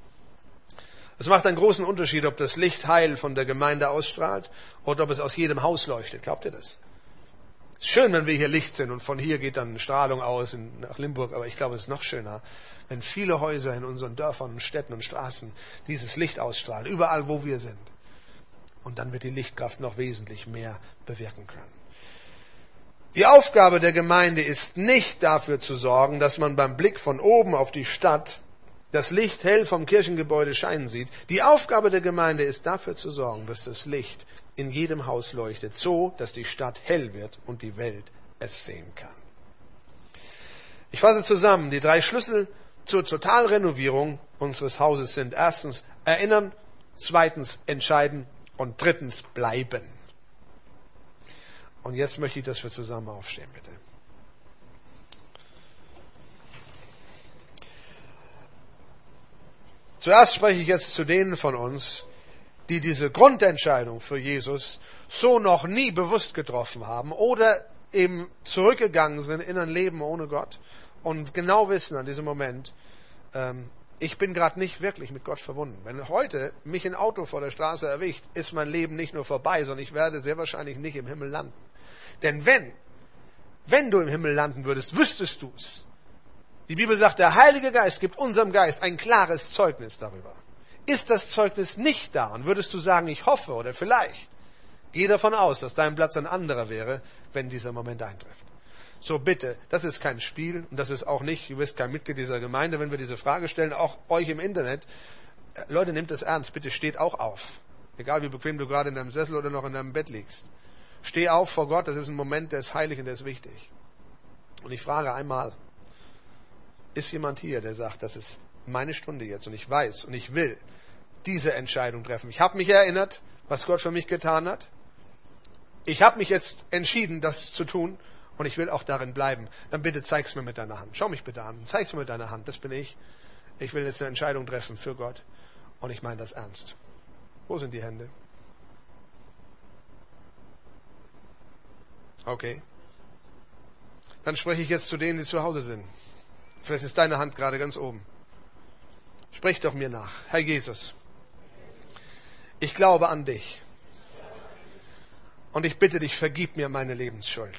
Es macht einen großen Unterschied, ob das Licht heil von der Gemeinde ausstrahlt oder ob es aus jedem Haus leuchtet. Glaubt ihr das? Es ist schön, wenn wir hier Licht sind und von hier geht dann Strahlung aus nach Limburg, aber ich glaube, es ist noch schöner, wenn viele Häuser in unseren Dörfern und Städten und Straßen dieses Licht ausstrahlen, überall wo wir sind. Und dann wird die Lichtkraft noch wesentlich mehr bewirken können. Die Aufgabe der Gemeinde ist nicht dafür zu sorgen, dass man beim Blick von oben auf die Stadt das Licht hell vom Kirchengebäude scheinen sieht. Die Aufgabe der Gemeinde ist dafür zu sorgen, dass das Licht in jedem Haus leuchtet, so dass die Stadt hell wird und die Welt es sehen kann. Ich fasse zusammen, die 3 Schlüssel zur Totalrenovierung unseres Hauses sind: erstens erinnern, zweitens entscheiden und drittens bleiben. Und jetzt möchte ich, dass wir zusammen aufstehen, bitte. Zuerst spreche ich jetzt zu denen von uns, die diese Grundentscheidung für Jesus so noch nie bewusst getroffen haben oder eben zurückgegangen sind in ein Leben ohne Gott und genau wissen an diesem Moment, ich bin gerade nicht wirklich mit Gott verbunden. Wenn heute mich ein Auto vor der Straße erwischt, ist mein Leben nicht nur vorbei, sondern ich werde sehr wahrscheinlich nicht im Himmel landen. Denn wenn du im Himmel landen würdest, wüsstest du es. Die Bibel sagt, der Heilige Geist gibt unserem Geist ein klares Zeugnis darüber. Ist das Zeugnis nicht da und würdest du sagen, ich hoffe oder vielleicht, geh davon aus, dass dein Platz ein anderer wäre, wenn dieser Moment eintrifft. So bitte, das ist kein Spiel und das ist auch nicht, du bist kein Mitglied dieser Gemeinde, wenn wir diese Frage stellen, auch euch im Internet. Leute, nehmt das ernst, bitte steht auch auf. Egal wie bequem du gerade in deinem Sessel oder noch in deinem Bett liegst. Steh auf vor Gott, das ist ein Moment, der ist heilig und der ist wichtig. Und ich frage einmal, ist jemand hier, der sagt, das ist meine Stunde jetzt und ich weiß und ich will diese Entscheidung treffen. Ich habe mich erinnert, was Gott für mich getan hat. Ich habe mich jetzt entschieden, das zu tun und ich will auch darin bleiben. Dann bitte zeig's mir mit deiner Hand. Schau mich bitte an. Zeig's mir mit deiner Hand. Das bin ich. Ich will jetzt eine Entscheidung treffen für Gott und ich meine das ernst. Wo sind die Hände? Okay. Dann spreche ich jetzt zu denen, die zu Hause sind. Vielleicht ist deine Hand gerade ganz oben. Sprich doch mir nach. Herr Jesus, ich glaube an dich. Und ich bitte dich, vergib mir meine Lebensschuld.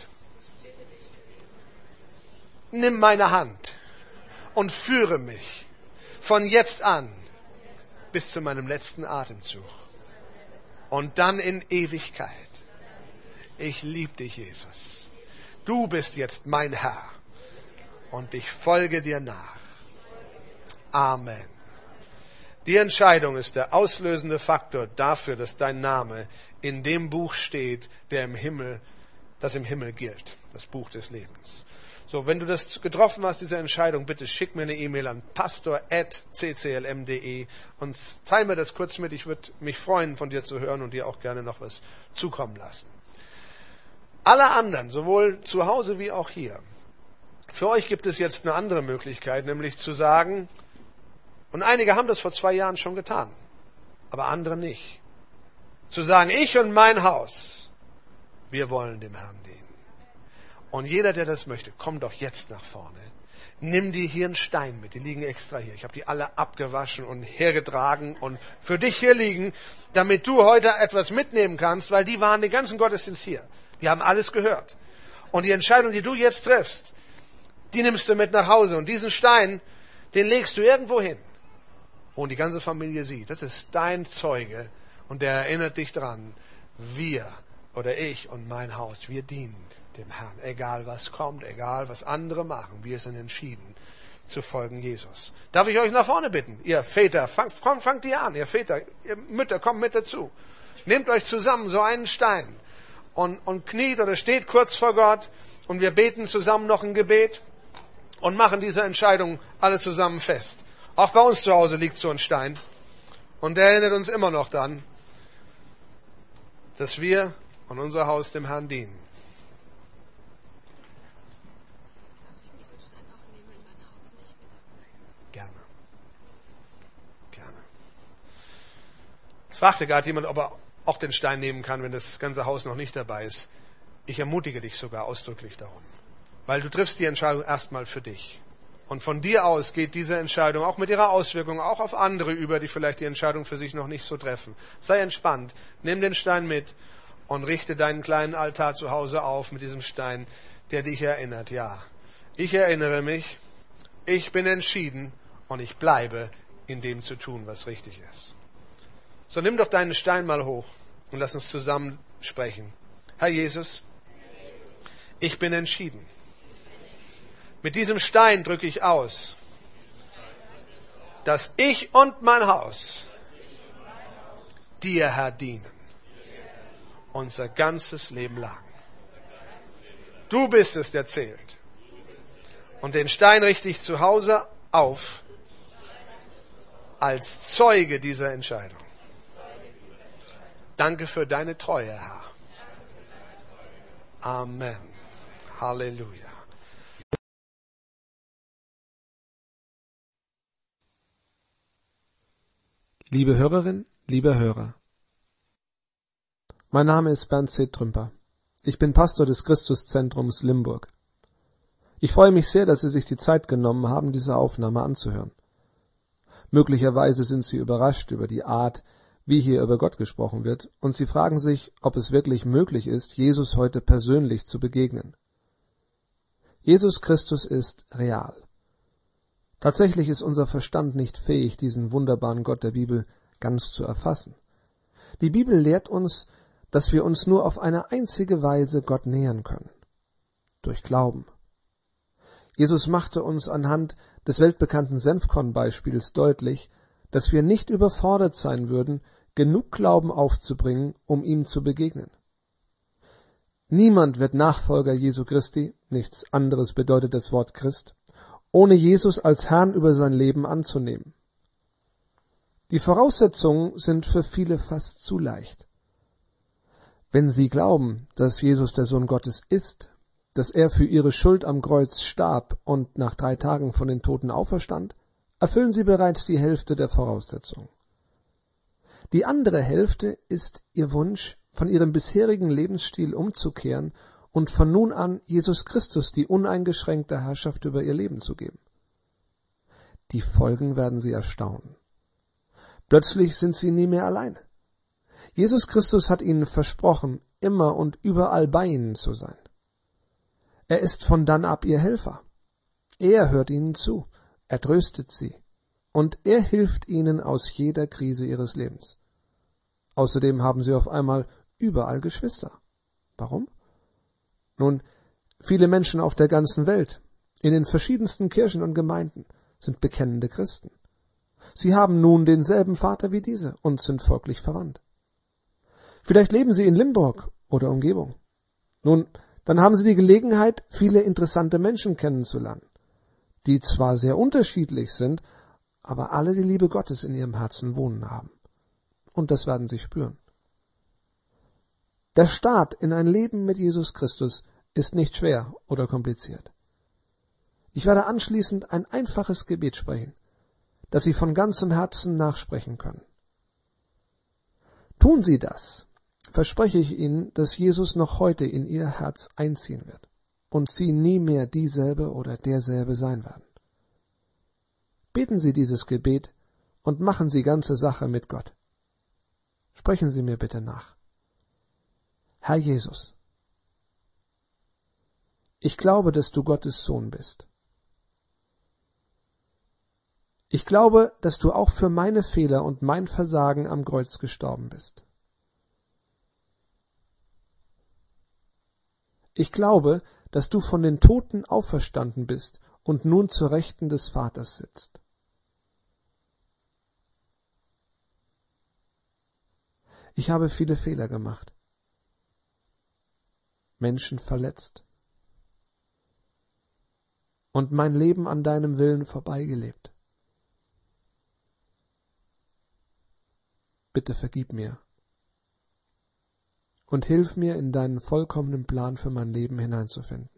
Nimm meine Hand und führe mich von jetzt an bis zu meinem letzten Atemzug. Und dann in Ewigkeit. Ich liebe dich, Jesus. Du bist jetzt mein Herr. Und ich folge dir nach. Amen. Die Entscheidung ist der auslösende Faktor dafür, dass dein Name in dem Buch steht, das im Himmel gilt, das Buch des Lebens. So, wenn du das getroffen hast, diese Entscheidung, bitte schick mir eine E-Mail an pastor@cclm.de und teile mir das kurz mit. Ich würde mich freuen, von dir zu hören und dir auch gerne noch was zukommen lassen. Alle anderen, sowohl zu Hause wie auch hier, für euch gibt es jetzt eine andere Möglichkeit, nämlich zu sagen, und einige haben das vor 2 Jahren schon getan, aber andere nicht. Zu sagen, ich und mein Haus, wir wollen dem Herrn dienen. Und jeder, der das möchte, komm doch jetzt nach vorne. Nimm dir hier einen Stein mit, die liegen extra hier. Ich habe die alle abgewaschen und hergetragen und für dich hier liegen, damit du heute etwas mitnehmen kannst, weil die waren den ganzen Gottesdienst hier. Die haben alles gehört. Und die Entscheidung, die du jetzt triffst, die nimmst du mit nach Hause. Und diesen Stein, den legst du irgendwo hin. Und die ganze Familie sieht, das ist dein Zeuge. Und der erinnert dich dran, wir oder ich und mein Haus, wir dienen dem Herrn. Egal was kommt, egal was andere machen, wir sind entschieden zu folgen Jesus. Darf ich euch nach vorne bitten? Ihr Väter, fangt ihr an. Ihr Väter, ihr Mütter, kommt mit dazu. Nehmt euch zusammen so einen Stein und kniet oder steht kurz vor Gott und wir beten zusammen noch ein Gebet und machen diese Entscheidung alle zusammen fest. Auch bei uns zu Hause liegt so ein Stein und der erinnert uns immer noch daran, dass wir und unser Haus dem Herrn dienen. Gerne. Es fragte gerade jemand, ob er auch den Stein nehmen kann, wenn das ganze Haus noch nicht dabei ist. Ich ermutige dich sogar ausdrücklich darum. Weil du triffst die Entscheidung erstmal für dich. Und von dir aus geht diese Entscheidung auch mit ihrer Auswirkung auch auf andere über, die vielleicht die Entscheidung für sich noch nicht so treffen. Sei entspannt, nimm den Stein mit und richte deinen kleinen Altar zu Hause auf mit diesem Stein, der dich erinnert. Ja, ich erinnere mich, ich bin entschieden und ich bleibe in dem zu tun, was richtig ist. So nimm doch deinen Stein mal hoch und lass uns zusammen sprechen. Herr Jesus, ich bin entschieden. Mit diesem Stein drücke ich aus, dass ich und mein Haus dir, Herr, dienen. Unser ganzes Leben lang. Du bist es, der zählt. Und den Stein richte ich zu Hause auf als Zeuge dieser Entscheidung. Danke für deine Treue, Herr. Amen. Halleluja. Liebe Hörerin, lieber Hörer. Mein Name ist Bernd C. Trümper. Ich bin Pastor des Christuszentrums Limburg. Ich freue mich sehr, dass Sie sich die Zeit genommen haben, diese Aufnahme anzuhören. Möglicherweise sind Sie überrascht über die Art, wie hier über Gott gesprochen wird, und Sie fragen sich, ob es wirklich möglich ist, Jesus heute persönlich zu begegnen. Jesus Christus ist real. Tatsächlich ist unser Verstand nicht fähig, diesen wunderbaren Gott der Bibel ganz zu erfassen. Die Bibel lehrt uns, dass wir uns nur auf eine einzige Weise Gott nähern können. Durch Glauben. Jesus machte uns anhand des weltbekannten Senfkornbeispiels deutlich, dass wir nicht überfordert sein würden, genug Glauben aufzubringen, um ihm zu begegnen. Niemand wird Nachfolger Jesu Christi, nichts anderes bedeutet das Wort Christ, ohne Jesus als Herrn über sein Leben anzunehmen. Die Voraussetzungen sind für viele fast zu leicht. Wenn sie glauben, dass Jesus der Sohn Gottes ist, dass er für ihre Schuld am Kreuz starb und nach 3 Tagen von den Toten auferstand, erfüllen sie bereits die Hälfte der Voraussetzungen. Die andere Hälfte ist ihr Wunsch, von ihrem bisherigen Lebensstil umzukehren und von nun an Jesus Christus die uneingeschränkte Herrschaft über ihr Leben zu geben. Die Folgen werden sie erstaunen. Plötzlich sind sie nie mehr allein. Jesus Christus hat ihnen versprochen, immer und überall bei ihnen zu sein. Er ist von dann ab ihr Helfer. Er hört ihnen zu, er tröstet sie und er hilft ihnen aus jeder Krise ihres Lebens. Außerdem haben sie auf einmal überall Geschwister. Warum? Nun, viele Menschen auf der ganzen Welt, in den verschiedensten Kirchen und Gemeinden, sind bekennende Christen. Sie haben nun denselben Vater wie diese und sind folglich verwandt. Vielleicht leben Sie in Limburg oder Umgebung. Nun, dann haben Sie die Gelegenheit, viele interessante Menschen kennenzulernen, die zwar sehr unterschiedlich sind, aber alle die Liebe Gottes in ihrem Herzen wohnen haben. Und das werden Sie spüren. Der Start in ein Leben mit Jesus Christus ist nicht schwer oder kompliziert. Ich werde anschließend ein einfaches Gebet sprechen, das Sie von ganzem Herzen nachsprechen können. Tun Sie das, verspreche ich Ihnen, dass Jesus noch heute in Ihr Herz einziehen wird und Sie nie mehr dieselbe oder derselbe sein werden. Beten Sie dieses Gebet und machen Sie ganze Sache mit Gott. Sprechen Sie mir bitte nach. Herr Jesus, ich glaube, dass du Gottes Sohn bist. Ich glaube, dass du auch für meine Fehler und mein Versagen am Kreuz gestorben bist. Ich glaube, dass du von den Toten auferstanden bist und nun zur Rechten des Vaters sitzt. Ich habe viele Fehler gemacht, Menschen verletzt und mein Leben an deinem Willen vorbeigelebt. Bitte vergib mir und hilf mir, in deinen vollkommenen Plan für mein Leben hineinzufinden.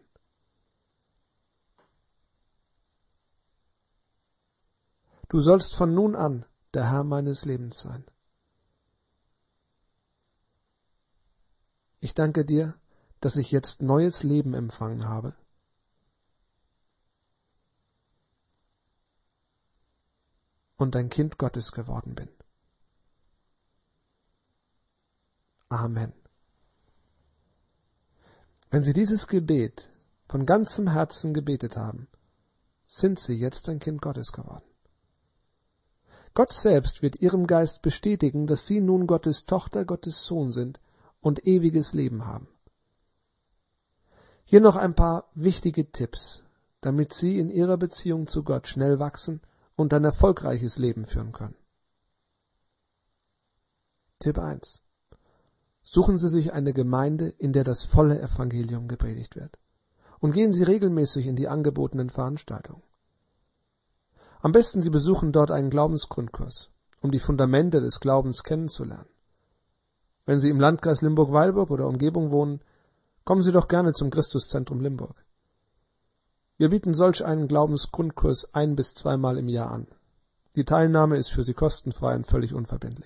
Du sollst von nun an der Herr meines Lebens sein. Ich danke dir, dass ich jetzt neues Leben empfangen habe. Und ein Kind Gottes geworden bin. Amen. Wenn Sie dieses Gebet von ganzem Herzen gebetet haben, sind Sie jetzt ein Kind Gottes geworden. Gott selbst wird Ihrem Geist bestätigen, dass Sie nun Gottes Tochter, Gottes Sohn sind und ewiges Leben haben. Hier noch ein paar wichtige Tipps, damit Sie in Ihrer Beziehung zu Gott schnell wachsen und ein erfolgreiches Leben führen können. Tipp 1. Suchen Sie sich eine Gemeinde, in der das volle Evangelium gepredigt wird. Und gehen Sie regelmäßig in die angebotenen Veranstaltungen. Am besten Sie besuchen dort einen Glaubensgrundkurs, um die Fundamente des Glaubens kennenzulernen. Wenn Sie im Landkreis Limburg-Weilburg oder Umgebung wohnen, kommen Sie doch gerne zum Christuszentrum Limburg. Wir bieten solch einen Glaubensgrundkurs 1- bis 2-mal im Jahr an. Die Teilnahme ist für Sie kostenfrei und völlig unverbindlich.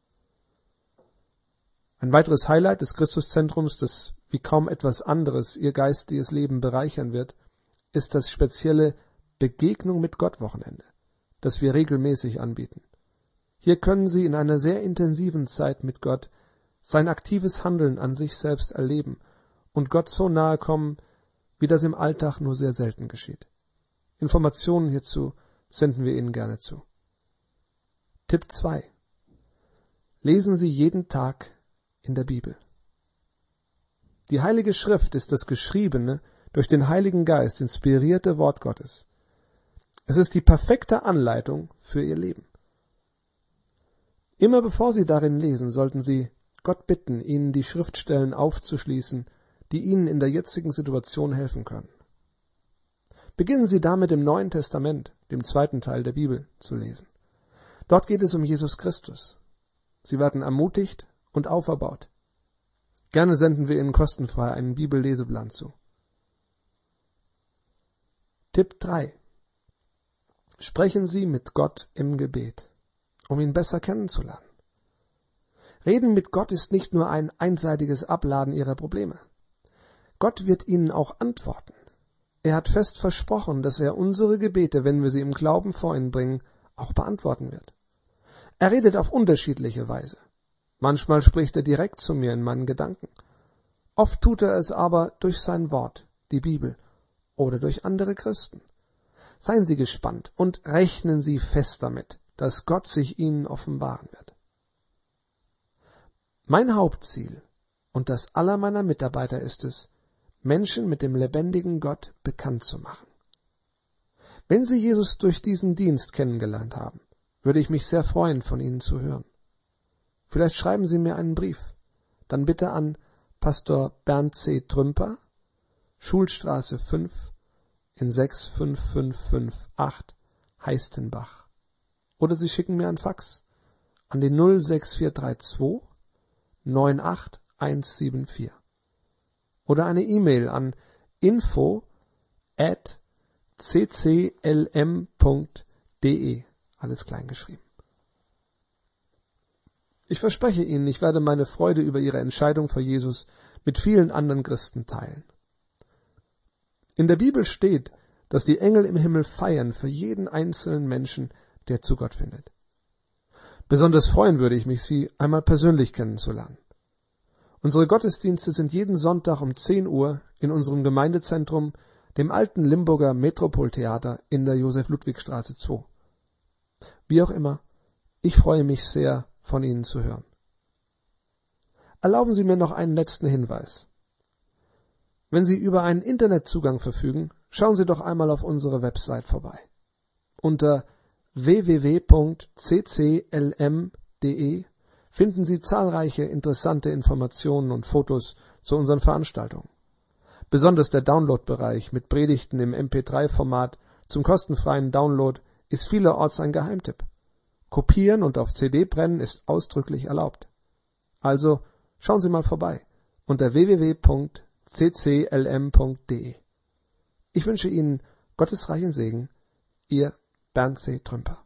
Ein weiteres Highlight des Christuszentrums, das wie kaum etwas anderes Ihr geistiges Leben bereichern wird, ist das spezielle Begegnung mit Gott Wochenende, das wir regelmäßig anbieten. Hier können Sie in einer sehr intensiven Zeit mit Gott sein aktives Handeln an sich selbst erleben und Gott so nahe kommen, wie das im Alltag nur sehr selten geschieht. Informationen hierzu senden wir Ihnen gerne zu. Tipp 2. Lesen Sie jeden Tag in der Bibel. Die Heilige Schrift ist das geschriebene, durch den Heiligen Geist inspirierte Wort Gottes. Es ist die perfekte Anleitung für Ihr Leben. Immer bevor Sie darin lesen, sollten Sie Gott bitten, Ihnen die Schriftstellen aufzuschließen, die Ihnen in der jetzigen Situation helfen können. Beginnen Sie damit im Neuen Testament, dem 2. Teil der Bibel, zu lesen. Dort geht es um Jesus Christus. Sie werden ermutigt und auferbaut. Gerne senden wir Ihnen kostenfrei einen Bibelleseplan zu. Tipp 3. Sprechen Sie mit Gott im Gebet, um ihn besser kennenzulernen. Reden mit Gott ist nicht nur ein einseitiges Abladen Ihrer Probleme. Gott wird Ihnen auch antworten. Er hat fest versprochen, dass er unsere Gebete, wenn wir sie im Glauben vor ihn bringen, auch beantworten wird. Er redet auf unterschiedliche Weise. Manchmal spricht er direkt zu mir in meinen Gedanken. Oft tut er es aber durch sein Wort, die Bibel, oder durch andere Christen. Seien Sie gespannt und rechnen Sie fest damit, dass Gott sich Ihnen offenbaren wird. Mein Hauptziel und das aller meiner Mitarbeiter ist es, Menschen mit dem lebendigen Gott bekannt zu machen. Wenn Sie Jesus durch diesen Dienst kennengelernt haben, würde ich mich sehr freuen, von Ihnen zu hören. Vielleicht schreiben Sie mir einen Brief. Dann bitte an Pastor Bernd C. Trümper, Schulstraße 5 in 65558 Heistenbach. Oder Sie schicken mir einen Fax an die 06432 98174. Oder eine E-Mail an info@cclm.de, alles klein geschrieben. Ich verspreche Ihnen, ich werde meine Freude über Ihre Entscheidung für Jesus mit vielen anderen Christen teilen. In der Bibel steht, dass die Engel im Himmel feiern für jeden einzelnen Menschen, der zu Gott findet. Besonders freuen würde ich mich, Sie einmal persönlich kennenzulernen. Unsere Gottesdienste sind jeden Sonntag um 10 Uhr in unserem Gemeindezentrum, dem alten Limburger Metropoltheater in der Josef-Ludwig-Straße 2. Wie auch immer, ich freue mich sehr, von Ihnen zu hören. Erlauben Sie mir noch einen letzten Hinweis. Wenn Sie über einen Internetzugang verfügen, schauen Sie doch einmal auf unsere Website vorbei. Unter www.cclm.de finden Sie zahlreiche interessante Informationen und Fotos zu unseren Veranstaltungen. Besonders der Download-Bereich mit Predigten im MP3-Format zum kostenfreien Download ist vielerorts ein Geheimtipp. Kopieren und auf CD brennen ist ausdrücklich erlaubt. Also schauen Sie mal vorbei unter www.cclm.de. Ich wünsche Ihnen Gottes reichen Segen, Ihr Bernd C. Trümper.